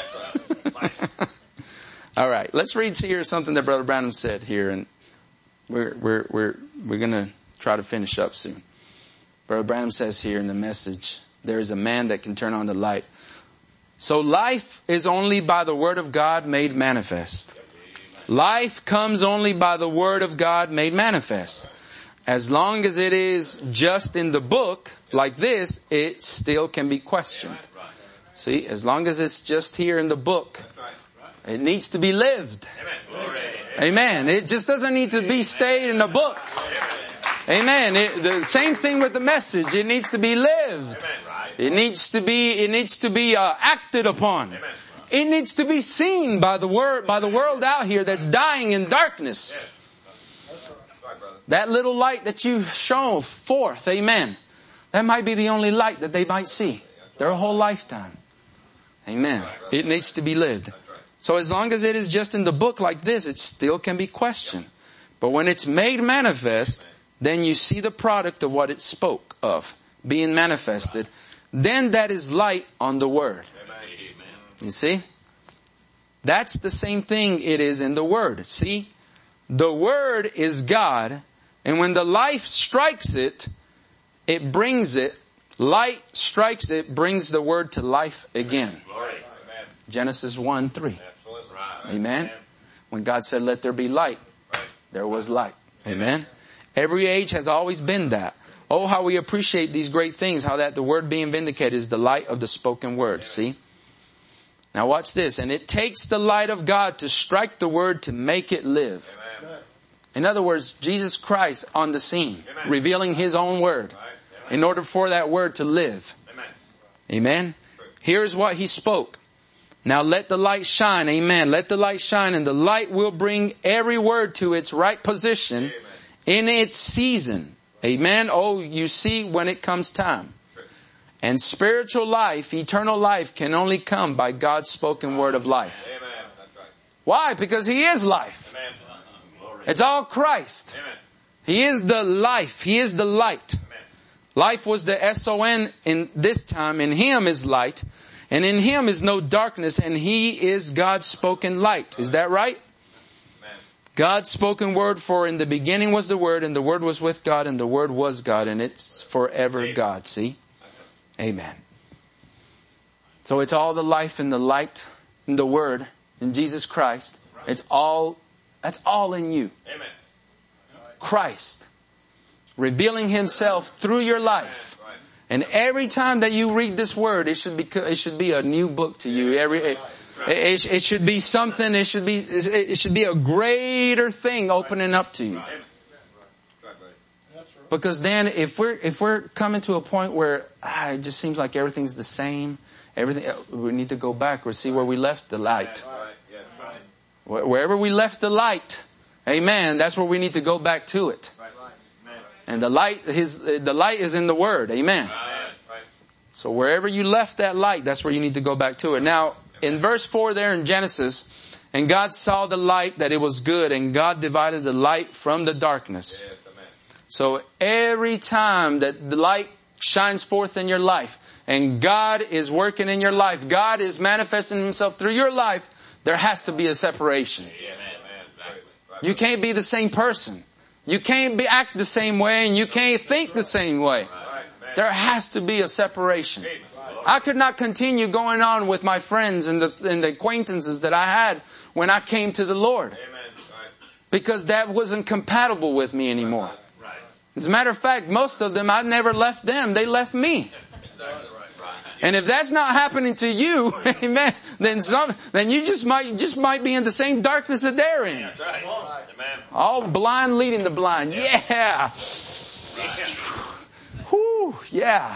A: All right, let's read here something that Brother Branham said here, and we're we're we're we're going to try to finish up soon. Brother Branham says here in the message, there is a man that can turn on the light. So life is only by the word of God made manifest. Life comes only by the word of God made manifest. As long as it is just in the book like this, it still can be questioned. See, as long as it's just here in the book, it needs to be lived. Amen. It just doesn't need to be stayed in the book. Amen. It, the same thing with the message. It needs to be lived. It needs to be, it needs to be uh, acted upon. It needs to be seen by the word, by the world out here that's dying in darkness. That little light that you show forth, amen. That might be the only light that they might see their whole lifetime. Amen. It needs to be lived. So as long as it is just in the book like this, it still can be questioned. But when it's made manifest, then you see the product of what it spoke of being manifested. Then that is light on the word. You see? That's the same thing it is in the word. See? The word is God. And when the life strikes it, it brings it. Light strikes it, brings the word to life again. Genesis one three. Amen. When God said, let there be light, there was light. Amen. Every age has always been that. Oh, how we appreciate these great things. How that the word being vindicated is the light of the spoken word. See? Now watch this. And it takes the light of God to strike the word to make it live. In other words, Jesus Christ on the scene, revealing his own word in order for that word to live. Amen. Here's what he spoke. Now let the light shine. Amen. Let the light shine, and the light will bring every word to its right position. Amen. In its season. Amen. Oh, you see when it comes time. And spiritual life, eternal life, can only come by God's spoken word of life. Amen. Why? Because He is life. Amen. It's all Christ. Amen. He is the life. He is the light. Amen. Life was the S O N in this time. In Him is light. And in Him is no darkness. And He is God's spoken light. Is that right? Amen. God's spoken word, for in the beginning was the Word, and the Word was with God, and the Word was God, and it's forever Amen. God. See? Amen. So it's all the life and the light and the Word in Jesus Christ. It's all, that's all in you. Amen. Christ revealing Himself through your life. And every time that you read this Word, it should be, it should be a new book to you. Every, it, it, it should be something, it should be, it should be a greater thing opening up to you. Because then if we're, if we're coming to a point where ah, it just seems like everything's the same, everything, we need to go back or see where we left the light. Wherever we left the light, amen, that's where we need to go back to it. And the light, his, the light is in the Word, amen. So wherever you left that light, that's where you need to go back to it. Now, in verse four there in Genesis, and God saw the light that it was good, and God divided the light from the darkness. So every time that the light shines forth in your life and God is working in your life, God is manifesting Himself through your life, there has to be a separation. You can't be the same person. You can't be act the same way, and you can't think the same way. There has to be a separation. I could not continue going on with my friends and the, and the acquaintances that I had when I came to the Lord, because that wasn't compatible with me anymore. As a matter of fact, most of them, I never left them. They left me. And if that's not happening to you, amen, then some, then you just might, just might be in the same darkness that they're in. That's right. All blind leading the blind. Yeah. yeah. Whew, yeah.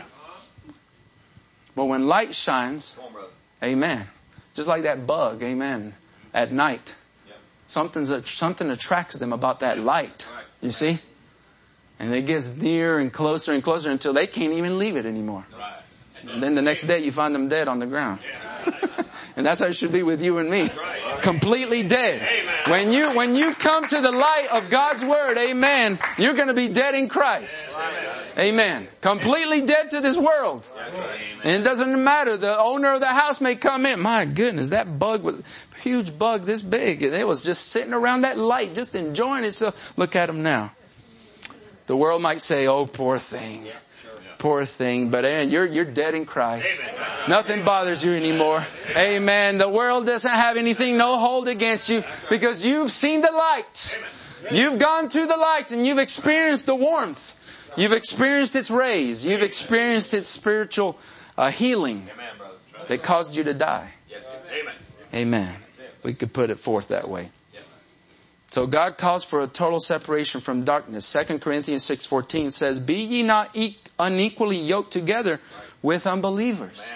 A: But when light shines, amen, just like that bug, amen, at night, something's, something attracts them about that light. You see? And it gets nearer and closer and closer until they can't even leave it anymore. Right. And then the next day you find them dead on the ground. And that's how it should be with you and me. Right. Completely dead. Amen. When you, when you come to the light of God's Word, amen, you're going to be dead in Christ. Amen. Amen. Completely dead to this world. And it doesn't matter. The owner of the house may come in. My goodness, that bug was a huge bug this big. And it was just sitting around that light, just enjoying itself. Look at him now. The world might say, oh, poor thing. Yeah, sure, yeah. Poor thing. But man, you're, you're dead in Christ. Amen. Nothing bothers you anymore. Amen. Amen. The world doesn't have anything, no hold against you, because you've seen the light. Amen. You've gone to the light and you've experienced the warmth. You've experienced its rays. You've experienced its spiritual uh, healing that caused you to die. Amen. Amen. We could put it forth that way. So God calls for a total separation from darkness. Second Corinthians six fourteen says, be ye not e- unequally yoked together with unbelievers.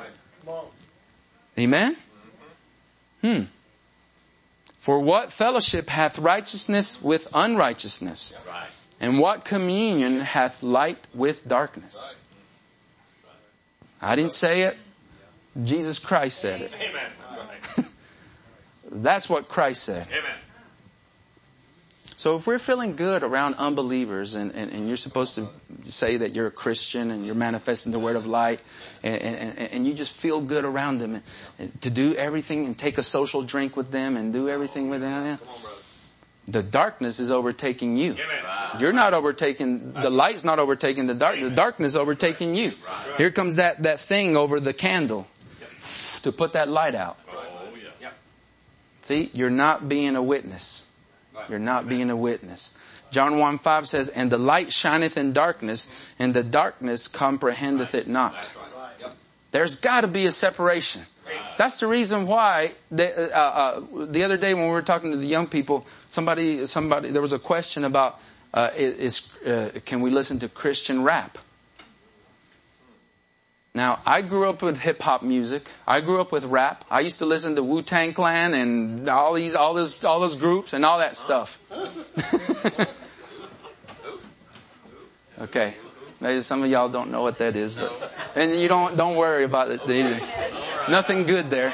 A: Amen? Hmm. For what fellowship hath righteousness with unrighteousness? And what communion hath light with darkness? I didn't say it. Jesus Christ said it. That's what Christ said. Amen. So if we're feeling good around unbelievers, and, and, and you're supposed to say that you're a Christian and you're manifesting the word of light, and, and, and you just feel good around them, and, and to do everything and take a social drink with them and do everything with them, the darkness is overtaking you. You're not overtaking, the light's not overtaking the dark, the darkness is overtaking you. Here comes that, that thing over the candle to put that light out. See, you're not being a witness. You're not being a witness. John one five says, and the light shineth in darkness, and the darkness comprehendeth it not. There's got to be a separation. That's the reason why the, uh, uh, the other day when we were talking to the young people, somebody, somebody, there was a question about, uh, is, uh, can we listen to Christian rap? Now, I grew up with hip-hop music. I grew up with rap. I used to listen to Wu-Tang Clan and all these, all those, all those groups and all that stuff. Okay. Maybe some of y'all don't know what that is, but, and you don't, don't worry about it either. Nothing good there.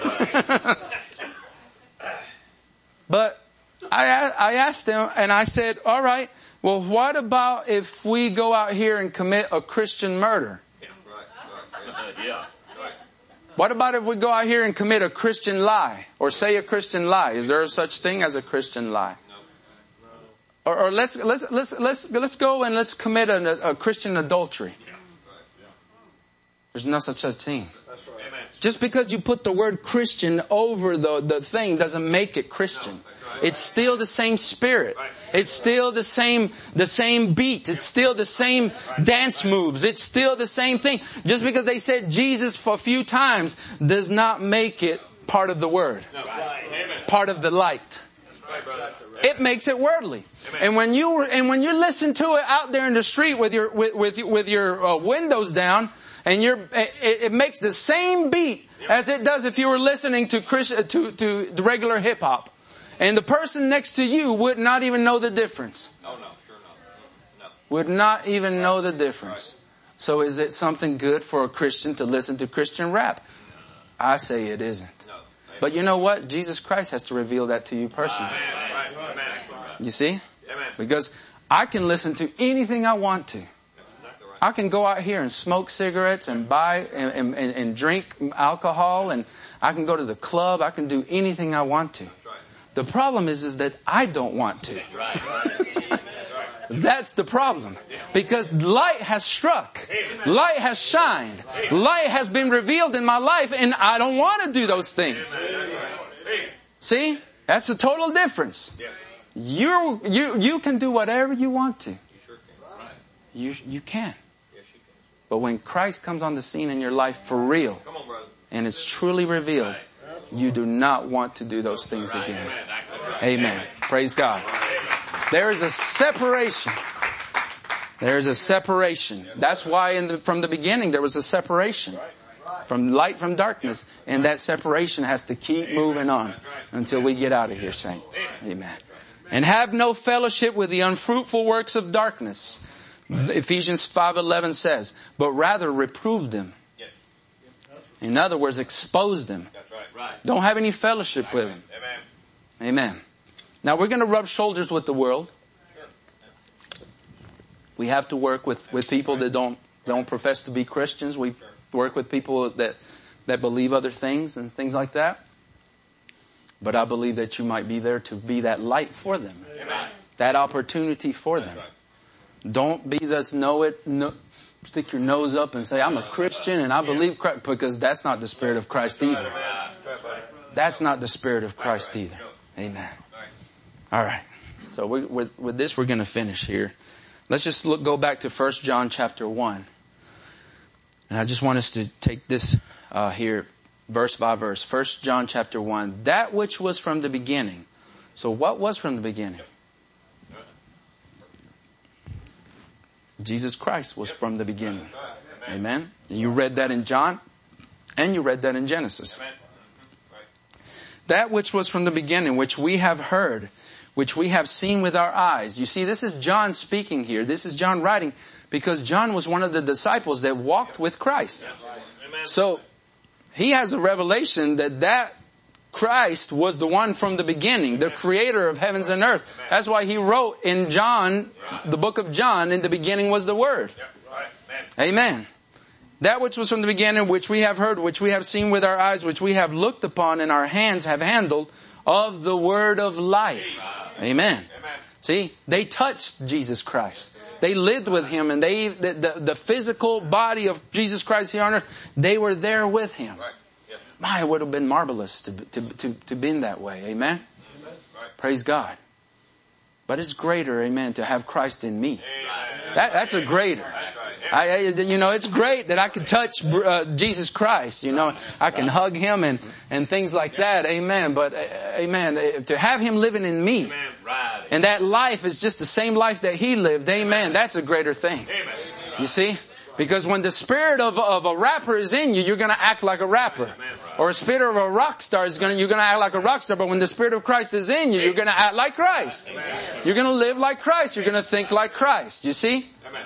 A: But I, I asked them and I said, all right, well, what about if we go out here and commit a Christian murder?
B: Yeah.
A: What about if we go out here and commit a Christian lie or say a Christian lie? Is there such thing as a Christian lie? Or, or let's let's let's let's let's go and let's commit a, a Christian adultery. There's no such a thing. Just because you put the word Christian over the the thing doesn't make it Christian. It's still the same spirit. It's still the same, the same beat. It's still the same dance moves. It's still the same thing. Just because they said Jesus for a few times does not make it part of the word. Part of the light. It makes it worldly. And when you, and when you listen to it out there in the street with your, with, with, with your uh, windows down, and you're, it, it makes the same beat as it does if you were listening to Chris, to, to the regular hip hop. And the person next to you would not even know the difference.
B: Oh, no, sure not. No.
A: Would not even know the difference. So is it something good for a Christian to listen to Christian rap? I say it isn't. But you know what? Jesus Christ has to reveal that to you personally. You see? Because I can listen to anything I want to. I can go out here and smoke cigarettes and buy and, and, and drink alcohol, and I can go to the club. I can do anything I want to. The problem is, is that I don't want to. That's the problem. Because light has struck. Light has shined. Light has been revealed in my life, and I don't want to do those things. See? That's a total difference. You, you, you can do whatever you want to. You, you can. But when Christ comes on the scene in your life for real, and it's truly revealed, you do not want to do those things again. Amen. Praise God. There is a separation. There is a separation. That's why in the, from the beginning there was a separation. From light from darkness. And that separation has to keep moving on until we get out of here, saints. Amen. And have no fellowship with the unfruitful works of darkness. Ephesians five eleven says, but rather reprove them. In other words, expose them. Don't have any fellowship with them. Amen. Now we're going to rub shoulders with the world. We have to work with, with people that don't, don't profess to be Christians. We work with people that, that believe other things and things like that. But I believe that you might be there to be that light for them. That opportunity for them. Don't be this know it, no, stick your nose up and say, I'm a Christian and I believe Christ, because that's not the Spirit of Christ either. That's not the Spirit of Christ either. Amen. All right. So we, with, with this, we're going to finish here. Let's just look, go back to First John chapter one. And I just want us to take this uh, here, verse by verse. First John chapter one. That which was from the beginning. So what was from the beginning? Jesus Christ was from the beginning. Amen. You read that in John, and you read that in Genesis. That which was from the beginning, which we have heard, which we have seen with our eyes. You see, this is John speaking here. This is John writing because John was one of the disciples that walked with Christ. So he has a revelation that that Christ was the one from the beginning, the creator of heavens and earth. That's why he wrote in John, the book of John, in the beginning was the Word. Amen. That which was from the beginning, which we have heard, which we have seen with our eyes, which we have looked upon and our hands have handled, of the Word of life. Amen. See, they touched Jesus Christ. They lived with Him, and they, the, the, the physical body of Jesus Christ here on earth, they were there with Him. My, it would have been marvelous to, to, to, to be in that way. Amen? Praise God. But it's greater, amen, to have Christ in me. That, that's a greater. I, I, you know, it's great that I can touch uh, Jesus Christ. You know, I can hug Him and, and things like that. Amen. But, uh, amen, to have Him living in me. And that life is just the same life that He lived. Amen. That's a greater thing. You see? Because when the spirit of, of a rapper is in you, you're going to act like a rapper. Or a spirit of a rock star is going to, you're going to act like a rock star. But when the spirit of Christ is in you, you're going to act like Christ. You're going to live like Christ. You're going to think like Christ. You see?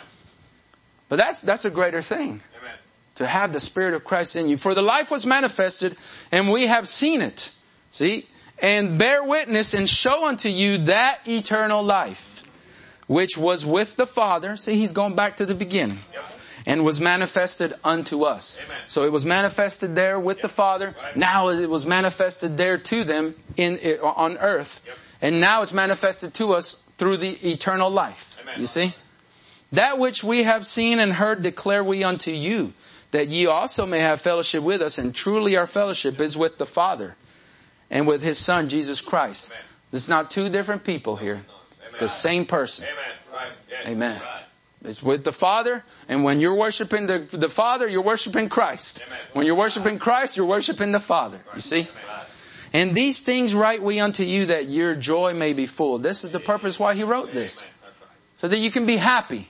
A: But that's, that's a greater thing. To have the Spirit of Christ in you. For the life was manifested, and we have seen it. See? And bear witness and show unto you that eternal life, which was with the Father. See, he's going back to the beginning. And was manifested unto us. Amen. So it was manifested there with yep. the Father. Right. Now it was manifested there to them in on earth. Yep. And now it's manifested to us through the eternal life. Amen. You see? That which we have seen and heard declare we unto you, that ye also may have fellowship with us. And truly our fellowship is with the Father and with His Son, Jesus Christ. Amen. It's not two different people here. Amen. It's the same person. Amen. Right. Yeah. Amen. Right. It's with the Father, and when you're worshiping the, the Father, you're worshiping Christ. Amen. When you're worshiping Christ, you're worshiping the Father. You see? Amen. And these things write we unto you, that your joy may be full. This is the purpose why He wrote this. So that you can be happy.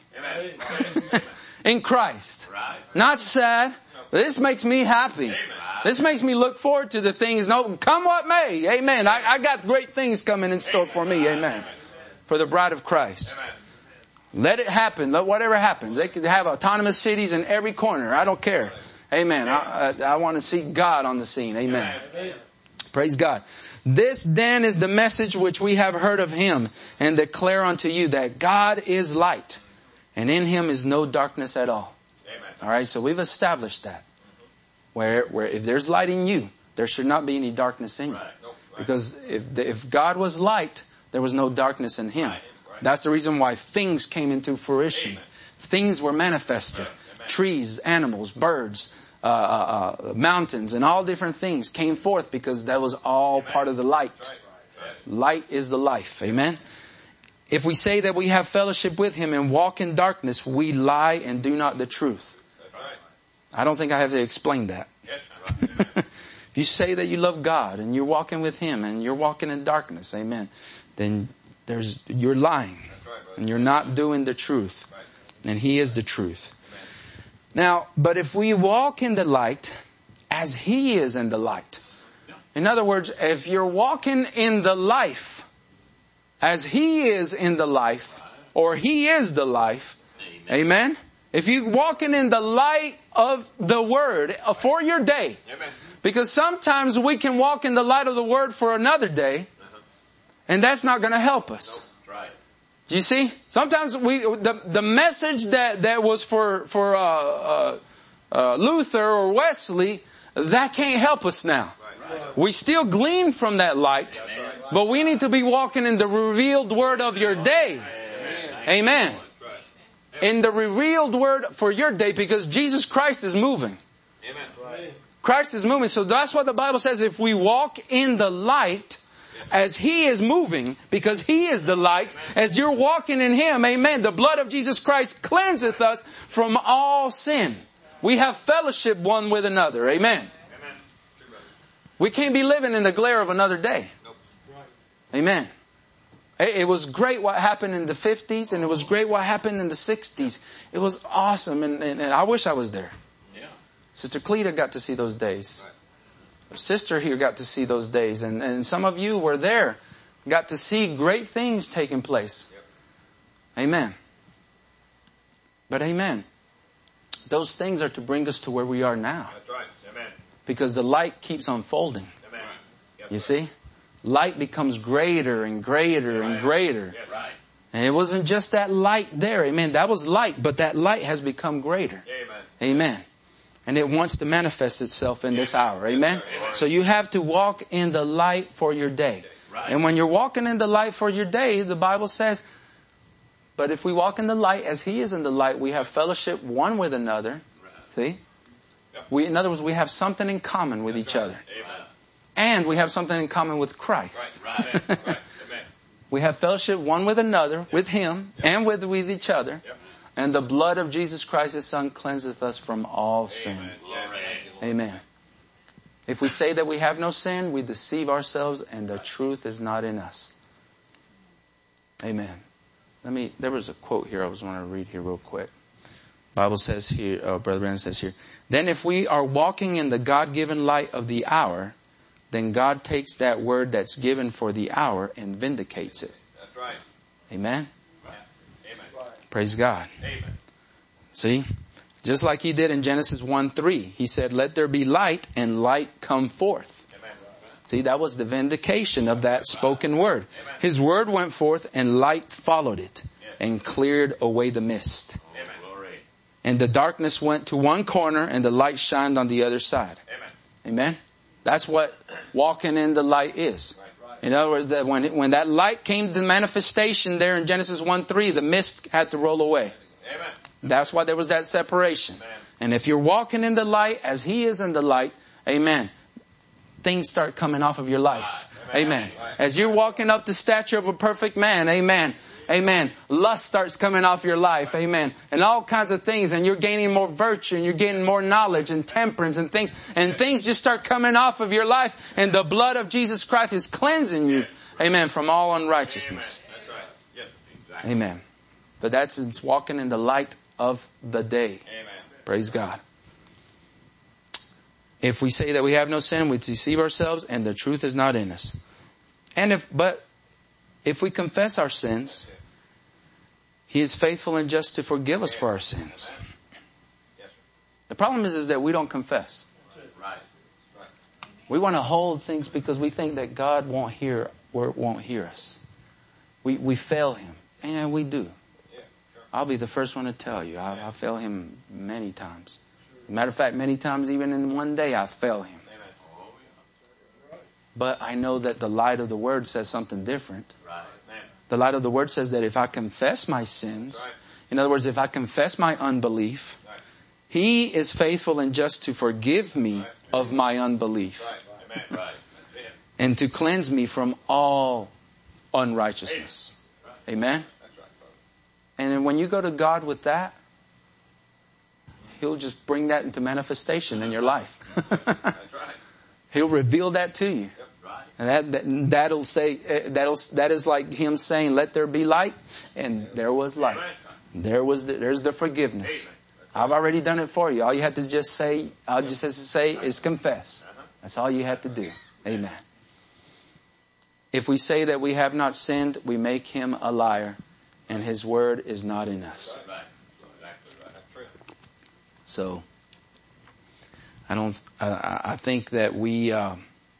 A: Amen. In Christ. Not sad. This makes me happy. This makes me look forward to the things. No, come what may. Amen. I, I got great things coming in store for me. Amen. For the bride of Christ. Let it happen. Let whatever happens. They could have autonomous cities in every corner. I don't care. Amen. I, I, I want to see God on the scene. Amen. Amen. Praise God. This then is the message which we have heard of Him and declare unto you, that God is light, and in Him is no darkness at all. Amen. All right. So we've established that. Where, where if there's light in you, there should not be any darkness in you. Right. Nope. Right. Because if, if God was light, there was no darkness in Him. Right. That's the reason why things came into fruition. Amen. Things were manifested. Amen. Trees, animals, birds, uh, uh, uh, mountains, and all different things came forth because that was all Amen. Part of the light. Right. Right. Light is the life. Amen. If we say that we have fellowship with Him and walk in darkness, we lie and do not the truth. Right. I don't think I have to explain that. If you say that you love God and you're walking with Him and you're walking in darkness, amen, then There's, you're lying. Right, and you're not doing the truth. Right. And He is the truth. Amen. Now, but if we walk in the light as He is in the light. In other words, if you're walking in the life as He is in the life, or He is the life. Amen. Amen? If you're walking in the light of the Word for your day. Amen. Because sometimes we can walk in the light of the Word for another day. And that's not going to help us. Nope. Right. Do you see? Sometimes we, the, the message that, that was for, for, uh, uh, uh, Luther or Wesley, that can't help us now. Right. Right. We still glean from that light, Amen. But we need to be walking in the revealed word of your day. Amen. Amen. In the revealed word for your day, because Jesus Christ is moving. Amen. Right. Christ is moving. So that's what the Bible says. If we walk in the light, as He is moving, because He is the light, as you're walking in Him, amen, the blood of Jesus Christ cleanseth us from all sin. We have fellowship one with another, amen. We can't be living in the glare of another day. Amen. It was great what happened in the fifties, and it was great what happened in the sixties. It was awesome, and, and, and I wish I was there. Sister Cleta got to see those days. Our sister here got to see those days. And, and some of you were there, got to see great things taking place. Yep. Amen. But amen. Those things are to bring us to where we are now. That's right. Amen. Because the light keeps unfolding. Amen. Yep. You see? Light becomes greater and greater and greater. Yep. Right. And it wasn't just that light there. Amen. That was light, but that light has become greater. Amen. Amen. And it wants to manifest itself in this hour. Amen? So you have to walk in the light for your day. And when you're walking in the light for your day, the Bible says, but if we walk in the light as He is in the light, we have fellowship one with another. See? We, in other words, we have something in common with each other. And we have something in common with Christ. We have fellowship one with another, with Him, and with, with each other. And the blood of Jesus Christ, His Son, cleanseth us from all sin. Amen. Amen. If we say that we have no sin, we deceive ourselves and the truth is not in us. Amen. Let me, there was a quote here I was want to read here real quick. Bible says here, uh, Brother Brandon says here, then if we are walking in the God-given light of the hour, then God takes that word that's given for the hour and vindicates it.
B: That's right.
A: Amen?
B: Right. Amen.
A: Praise God.
B: Amen.
A: See? Just like he did in Genesis one three. He said, let there be light, and light come forth.
B: Amen.
A: See, that was the vindication of that spoken word. His word went forth and light followed it and cleared away the mist.
B: Amen. Glory.
A: And the darkness went to one corner and the light shined on the other side.
B: Amen.
A: Amen. That's what walking in the light is. In other words, that when, when that light came to manifestation there in Genesis one three, the mist had to roll away.
B: Amen.
A: That's why there was that separation.
B: Amen.
A: And if you're walking in the light as he is in the light, amen, things start coming off of your life. Amen. Amen. As you're walking up the stature of a perfect man, amen, amen, lust starts coming off your life, amen, and all kinds of things, and you're gaining more virtue, and you're gaining more knowledge and temperance and things, and things just start coming off of your life, and the blood of Jesus Christ is cleansing you, amen, from all unrighteousness.
B: That's right. Yep. Exactly.
A: Amen. But that's it's walking in the light of the day.
B: Amen.
A: Praise God. If we say that we have no sin, we deceive ourselves and the truth is not in us. And if, but if we confess our sins, he is faithful and just to forgive us for our sins. The problem is, is that we don't confess.
B: Right.
A: We want to hold things because we think that God won't hear, or won't hear us. We, we fail him. And we do. I'll be the first one to tell you. I, I fail him many times. As a matter of fact, many times even in one day I fail him. But I know that the light of the word says something different. The light of the word says that if I confess my sins, in other words, if I confess my unbelief, he is faithful and just to forgive me of my unbelief and to cleanse me from all unrighteousness. Amen. And then when you go to God with that, he'll just bring that into manifestation in your life. He'll reveal that to you. And that, that, that'll say, that'll, that is like him saying, let there be light. And there was light. There was, the, there's the forgiveness. I've already done it for you. All you have to just say, all you just have to say is confess. That's all you have to do. Amen. If we say that we have not sinned, we make him a liar. And his word is not in us. So, I don't. I, I think that we uh,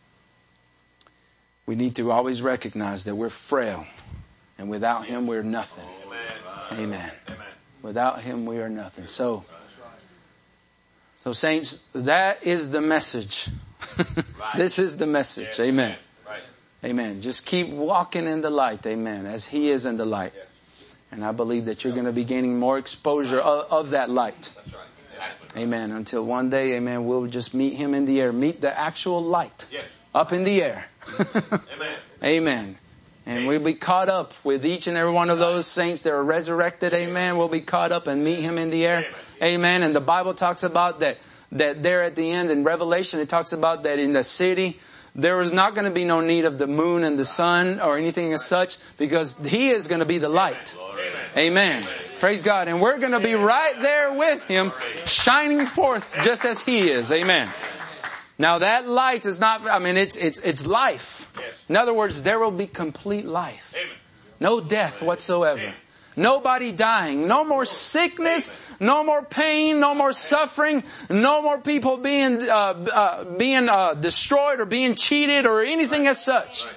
A: we need to always recognize that we're frail, and without him we're nothing. Amen. Without him we are nothing. So, so saints, that is the message. This is the message. Amen. Amen. Just keep walking in the light. Amen. As he is in the light. And I believe that you're going to be gaining more exposure of, of that light.
B: That's right.
A: Amen. Until one day, amen, we'll just meet him in the air. Meet the actual light.
B: Yes.
A: Up in the air.
B: Amen.
A: Amen. And we'll be caught up with each and every one of those saints that are resurrected. Amen. We'll be caught up and meet him in the air. Amen. And the Bible talks about that, that there at the end in Revelation, it talks about that in the city, there is not going to be no need of the moon and the sun or anything as such, because he is going to be the light. Amen. Amen. Praise God. And we're going to be right there with him, shining forth just as he is. Amen. Now that light is not, I mean, it's, it's, it's life. In other words, there will be complete life. No death whatsoever. Nobody dying. No more sickness. No more pain. No more suffering. No more people being uh, uh, being uh, destroyed or being cheated or anything as such.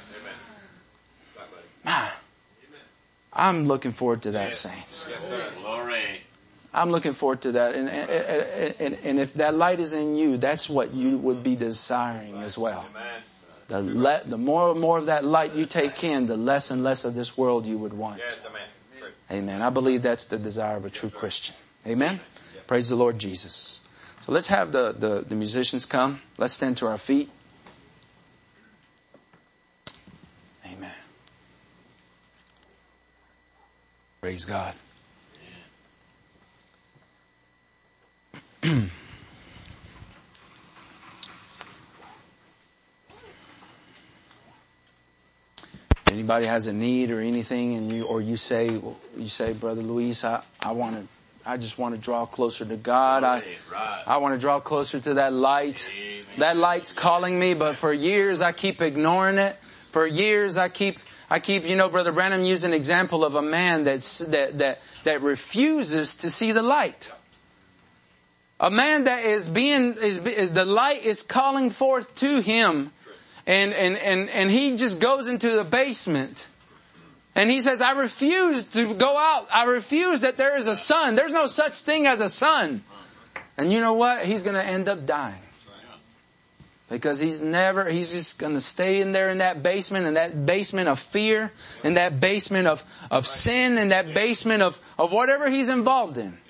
A: Ah, I'm looking forward to that, saints. I'm looking forward to that. And, and, and, and if that light is in you, that's what you would be desiring as well. The, le- the more and more of that light you take in, the less and less of this world you would want. Amen. I believe that's the desire of a true Christian. Amen. Praise the Lord Jesus. So let's have the, the, the musicians come. Let's stand to our feet. Amen. Praise God. Anybody has a need or anything, and you or you say you say, Brother Luis, I, I want to I just want to draw closer to God. I,
B: Right.
A: I want to draw closer to that light.
B: Amen.
A: That light's calling me, but for years I keep ignoring it. For years I keep, I keep, you know, Brother Branham used an example of a man that's, that, that, that refuses to see the light. A man that is being, is, is the light is calling forth to him. And, and, and, and he just goes into the basement. And he says, I refuse to go out. I refuse that there is a sun. There's no such thing as a sun. And you know what? He's going to end up dying. Because he's never, he's just going to stay in there in that basement, in that basement of fear, in that basement of, of sin, in that basement of, of whatever he's involved in.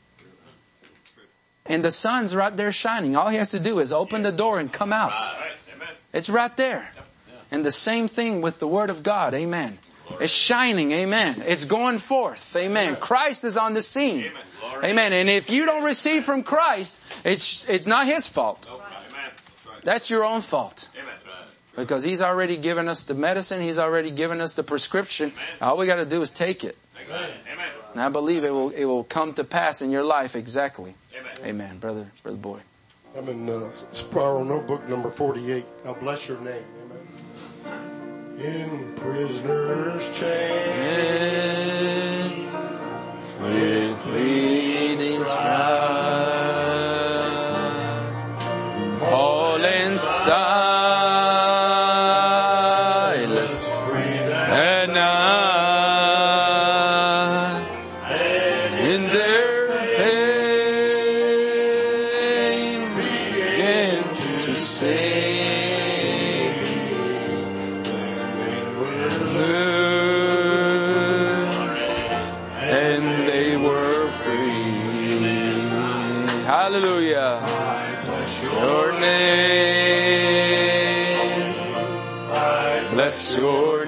A: And the sun's right there shining. All he has to do is open the door and come out. It's right there. And the same thing with the Word of God. Amen. It's shining. Amen. It's going forth. Amen. Christ is on the scene. Amen. And if you don't receive from Christ, it's, it's not His fault. That's your own fault. Because He's already given us the medicine. He's already given us the prescription. All we got to do is take it. And I believe it will, it will come to pass in your life exactly. Amen. Brother, Brother Boyd.
C: I'm in uh, Spiral Notebook number forty-eight. I'll bless your name. Amen. In prisoner's chain,
A: with leading trials, Paul and Silas, and I, in their pain, began to sing. And they were free. Hallelujah. Your name. Bless your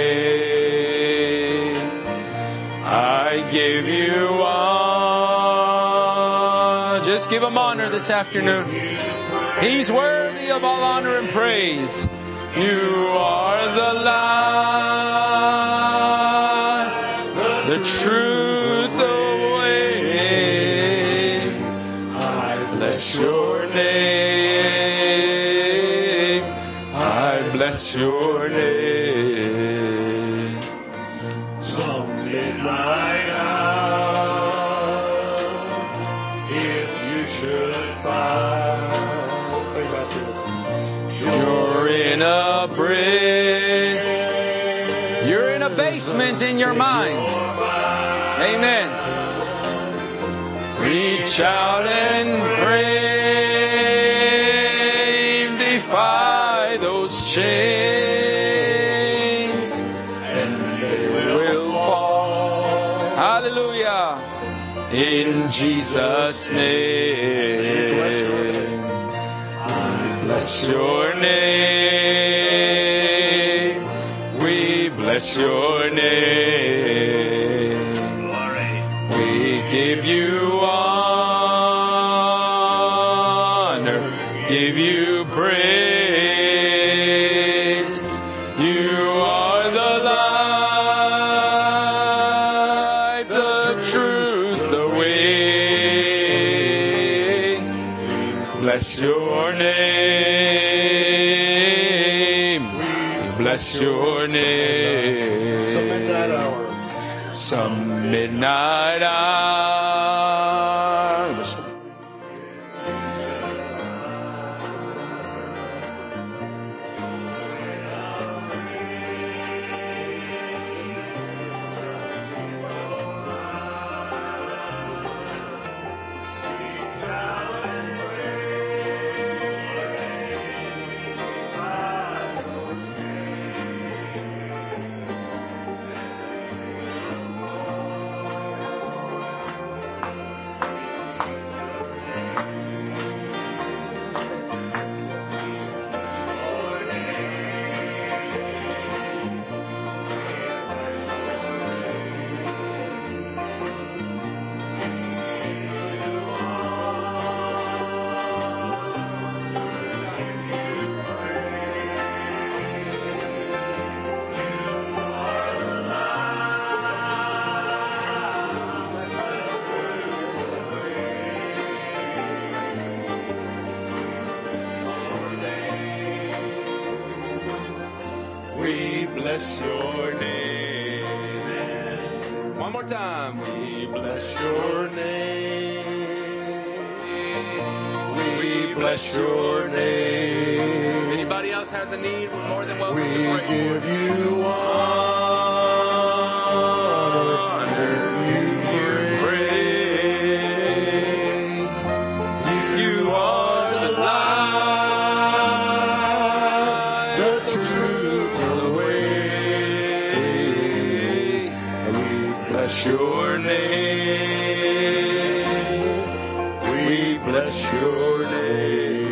A: name. I give you honor. Just give Him honor this afternoon. He's worthy of all honor and praise. You are the light, the truth, the way. I bless your name. I bless your name.
C: some midnight hour, if you should find. Think about this.
A: You're in a brick. You're in a basement in your mind. Amen. Reach out and brave. Defy those chains. And they will fall. Hallelujah. In Jesus' name. Bless your name. We bless your name. We give you honor, give you praise. You are the light, the truth, the way. Bless your name. Bless your name.
C: Some midnight hour.
A: Some midnight hour.
C: bless your name.
A: One more time.
C: We bless your name. We bless your name.
A: Anybody else has a need, we're more than welcome
C: We
A: to pray.
C: give you honor. You praise. You are the light, the truth, the way. We bless your name. We bless your name.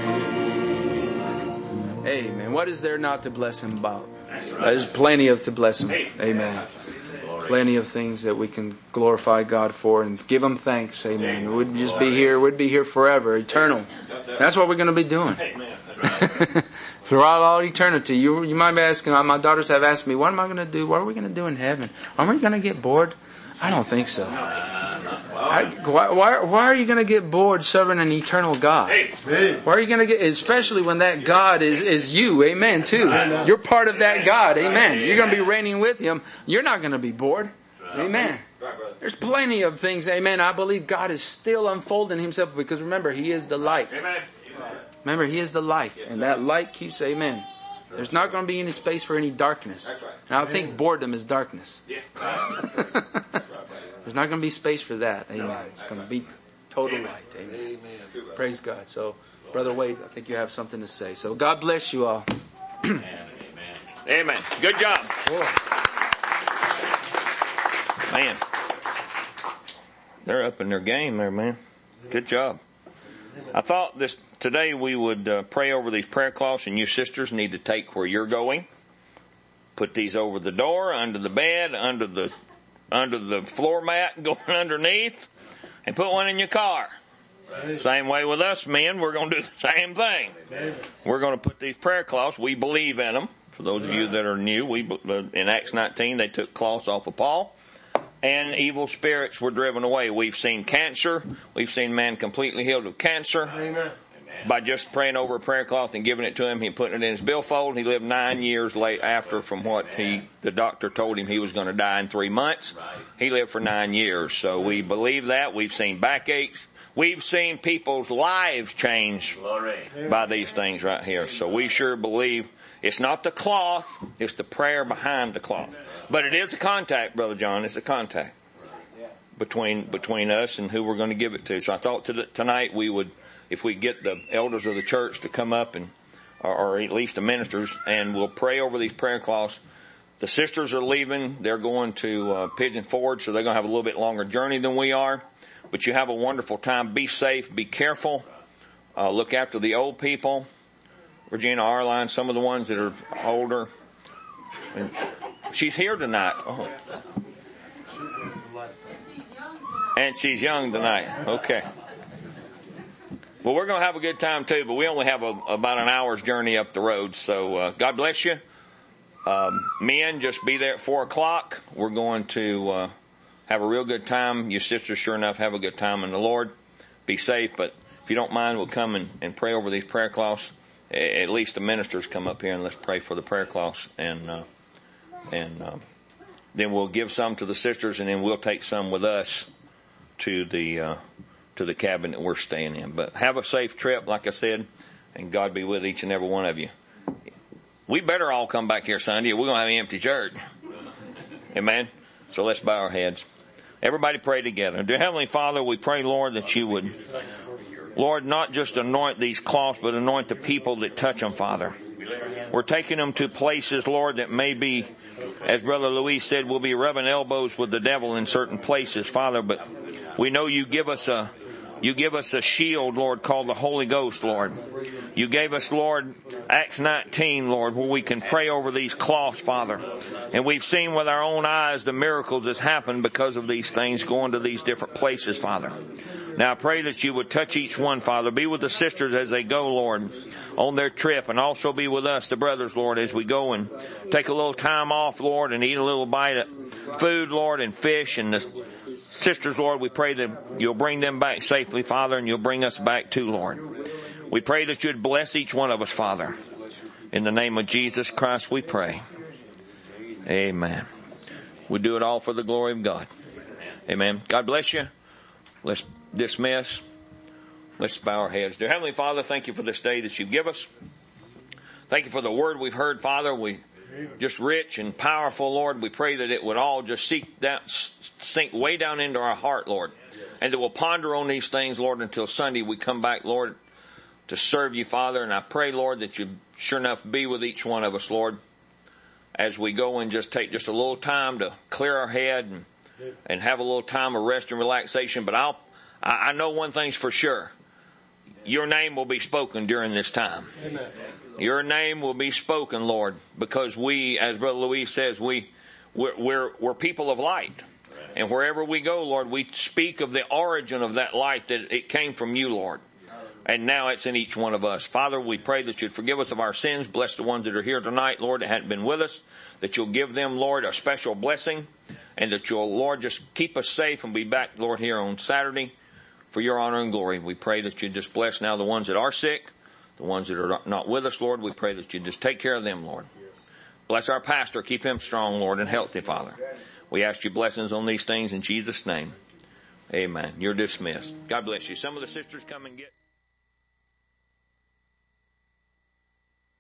A: Amen. What is there not to bless him about? There's plenty of to bless him. Amen. Plenty of things that we can glorify God for and give him thanks. Amen. We'd just be here. We'd be here forever, eternal. That's what we're going to be doing. Throughout all eternity. You you might be asking, my daughters have asked me, what am I going to do? What are we going to do in heaven? Are we going to get bored? I don't think so. I, why, why, why are you going to get bored serving an eternal God? Why are you going to get, especially when that God is, is you, amen, too. You're part of that God, amen. You're going to be reigning with Him. You're not going to be bored, amen. There's plenty of things, amen. I believe God is still unfolding Himself because remember, He is the light. Remember, He is the light, and that light keeps, amen. There's not going to be any space for any darkness. And I think boredom is darkness. There's not going to be space for that. Amen. It's going to be total light. Amen. Praise God. So, Brother Wade, I think you have something to say. So, God bless you all.
B: Amen. Amen. Good job. Man. They're up in their game there, man. Good job. I thought this today we would uh, pray over these prayer cloths, and you sisters need to take where you're going. Put these over the door, under the bed, under the under the floor mat, going underneath, and put one in your car. Same way with us men, we're going to do the same thing. We're going to put these prayer cloths. We believe in them. For those of you that are new, we in Acts nineteen they took cloths off of Paul, and evil spirits were driven away. We've seen cancer. We've seen man completely healed of cancer.
C: Amen.
B: By just praying over a prayer cloth and giving it to him, he put it in his billfold. He lived nine years late after from what he the doctor told him he was going to die in three months. He lived for nine years. So we believe that. We've seen backaches. We've seen people's lives change by these things right here. So we sure believe it's not the cloth, it's the prayer behind the cloth. But it is a contact, Brother John. It's a contact between between us and who we're going to give it to. So I thought to the, tonight we would, if we get the elders of the church to come up and, or, or at least the ministers, and we'll pray over these prayer cloths. The sisters are leaving. They're going to uh, Pigeon Forge, so they're going to have a little bit longer journey than we are. But you have a wonderful time. Be safe. Be careful. Uh, look after the old people. Regina Arline, some of the ones that are older. And she's here tonight. Oh. And she's young tonight. Okay. Well, we're going to have a good time too, but we only have a, about an hour's journey up the road. So uh, God bless you. Um, men, just be there at four o'clock. We're going to uh, have a real good time. You sisters, sure enough, have a good time in the Lord. Be safe, but if you don't mind, we'll come and, and pray over these prayer cloths. At least the ministers come up here and let's pray for the prayer cloths, and uh, and uh, then we'll give some to the sisters, and then we'll take some with us to the uh, to the cabin that we're staying in. But have a safe trip, like I said, and God be with each and every one of you. We better all come back here Sunday, or we're going to have an empty church. Amen. So let's bow our heads. Everybody pray together. Dear Heavenly Father, we pray, Lord, that you would, Lord, not just anoint these cloths, but anoint the people that touch them, Father. We're taking them to places, Lord, that may be, as Brother Luis said, we'll be rubbing elbows with the devil in certain places, Father, but we know you give us a You give us a shield, Lord, called the Holy Ghost, Lord. You gave us, Lord, Acts nineteen, Lord, where we can pray over these cloths, Father. And we've seen with our own eyes the miracles that's happened because of these things going to these different places, Father. Now I pray that you would touch each one, Father. Be with the sisters as they go, Lord, on their trip, and also be with us, the brothers, Lord, as we go and take a little time off, Lord, and eat a little bite of food, Lord, and fish, and the sisters, Lord, we pray that you'll bring them back safely, Father, and you'll bring us back too, Lord. We pray that you'd bless each one of us, Father. In the name of Jesus Christ we pray. Amen. We do it all for the glory of God. Amen. God bless you. Let's dismiss. Let's bow our heads. Dear Heavenly Father, thank you for this day that you give us. Thank you for the word we've heard, Father. We just rich and powerful, Lord. We pray that it would all just seek down, sink way down into our heart, Lord. And that we'll ponder on these things, Lord, until Sunday we come back, Lord, to serve you, Father. And I pray, Lord, that you sure enough be with each one of us, Lord, as we go and just take just a little time to clear our head and, and have a little time of rest and relaxation. But I'll, I know one thing's for sure. Your name will be spoken during this time. Amen. Your name will be spoken, Lord, because we, as Brother Louis says, we, we're, we're, we're people of light. And wherever we go, Lord, we speak of the origin of that light, that it came from you, Lord. And now it's in each one of us. Father, we pray that you'd forgive us of our sins. Bless the ones that are here tonight, Lord, that hadn't been with us. That you'll give them, Lord, a special blessing. And that you'll, Lord, just keep us safe and be back, Lord, here on Saturday for your honor and glory. We pray that you just bless now the ones that are sick, the ones that are not with us, Lord. We pray that you just take care of them, Lord. Bless our pastor. Keep him strong, Lord, and healthy, Father. We ask you blessings on these things in Jesus' name. Amen. You're dismissed. God bless you. Some of the sisters come and get...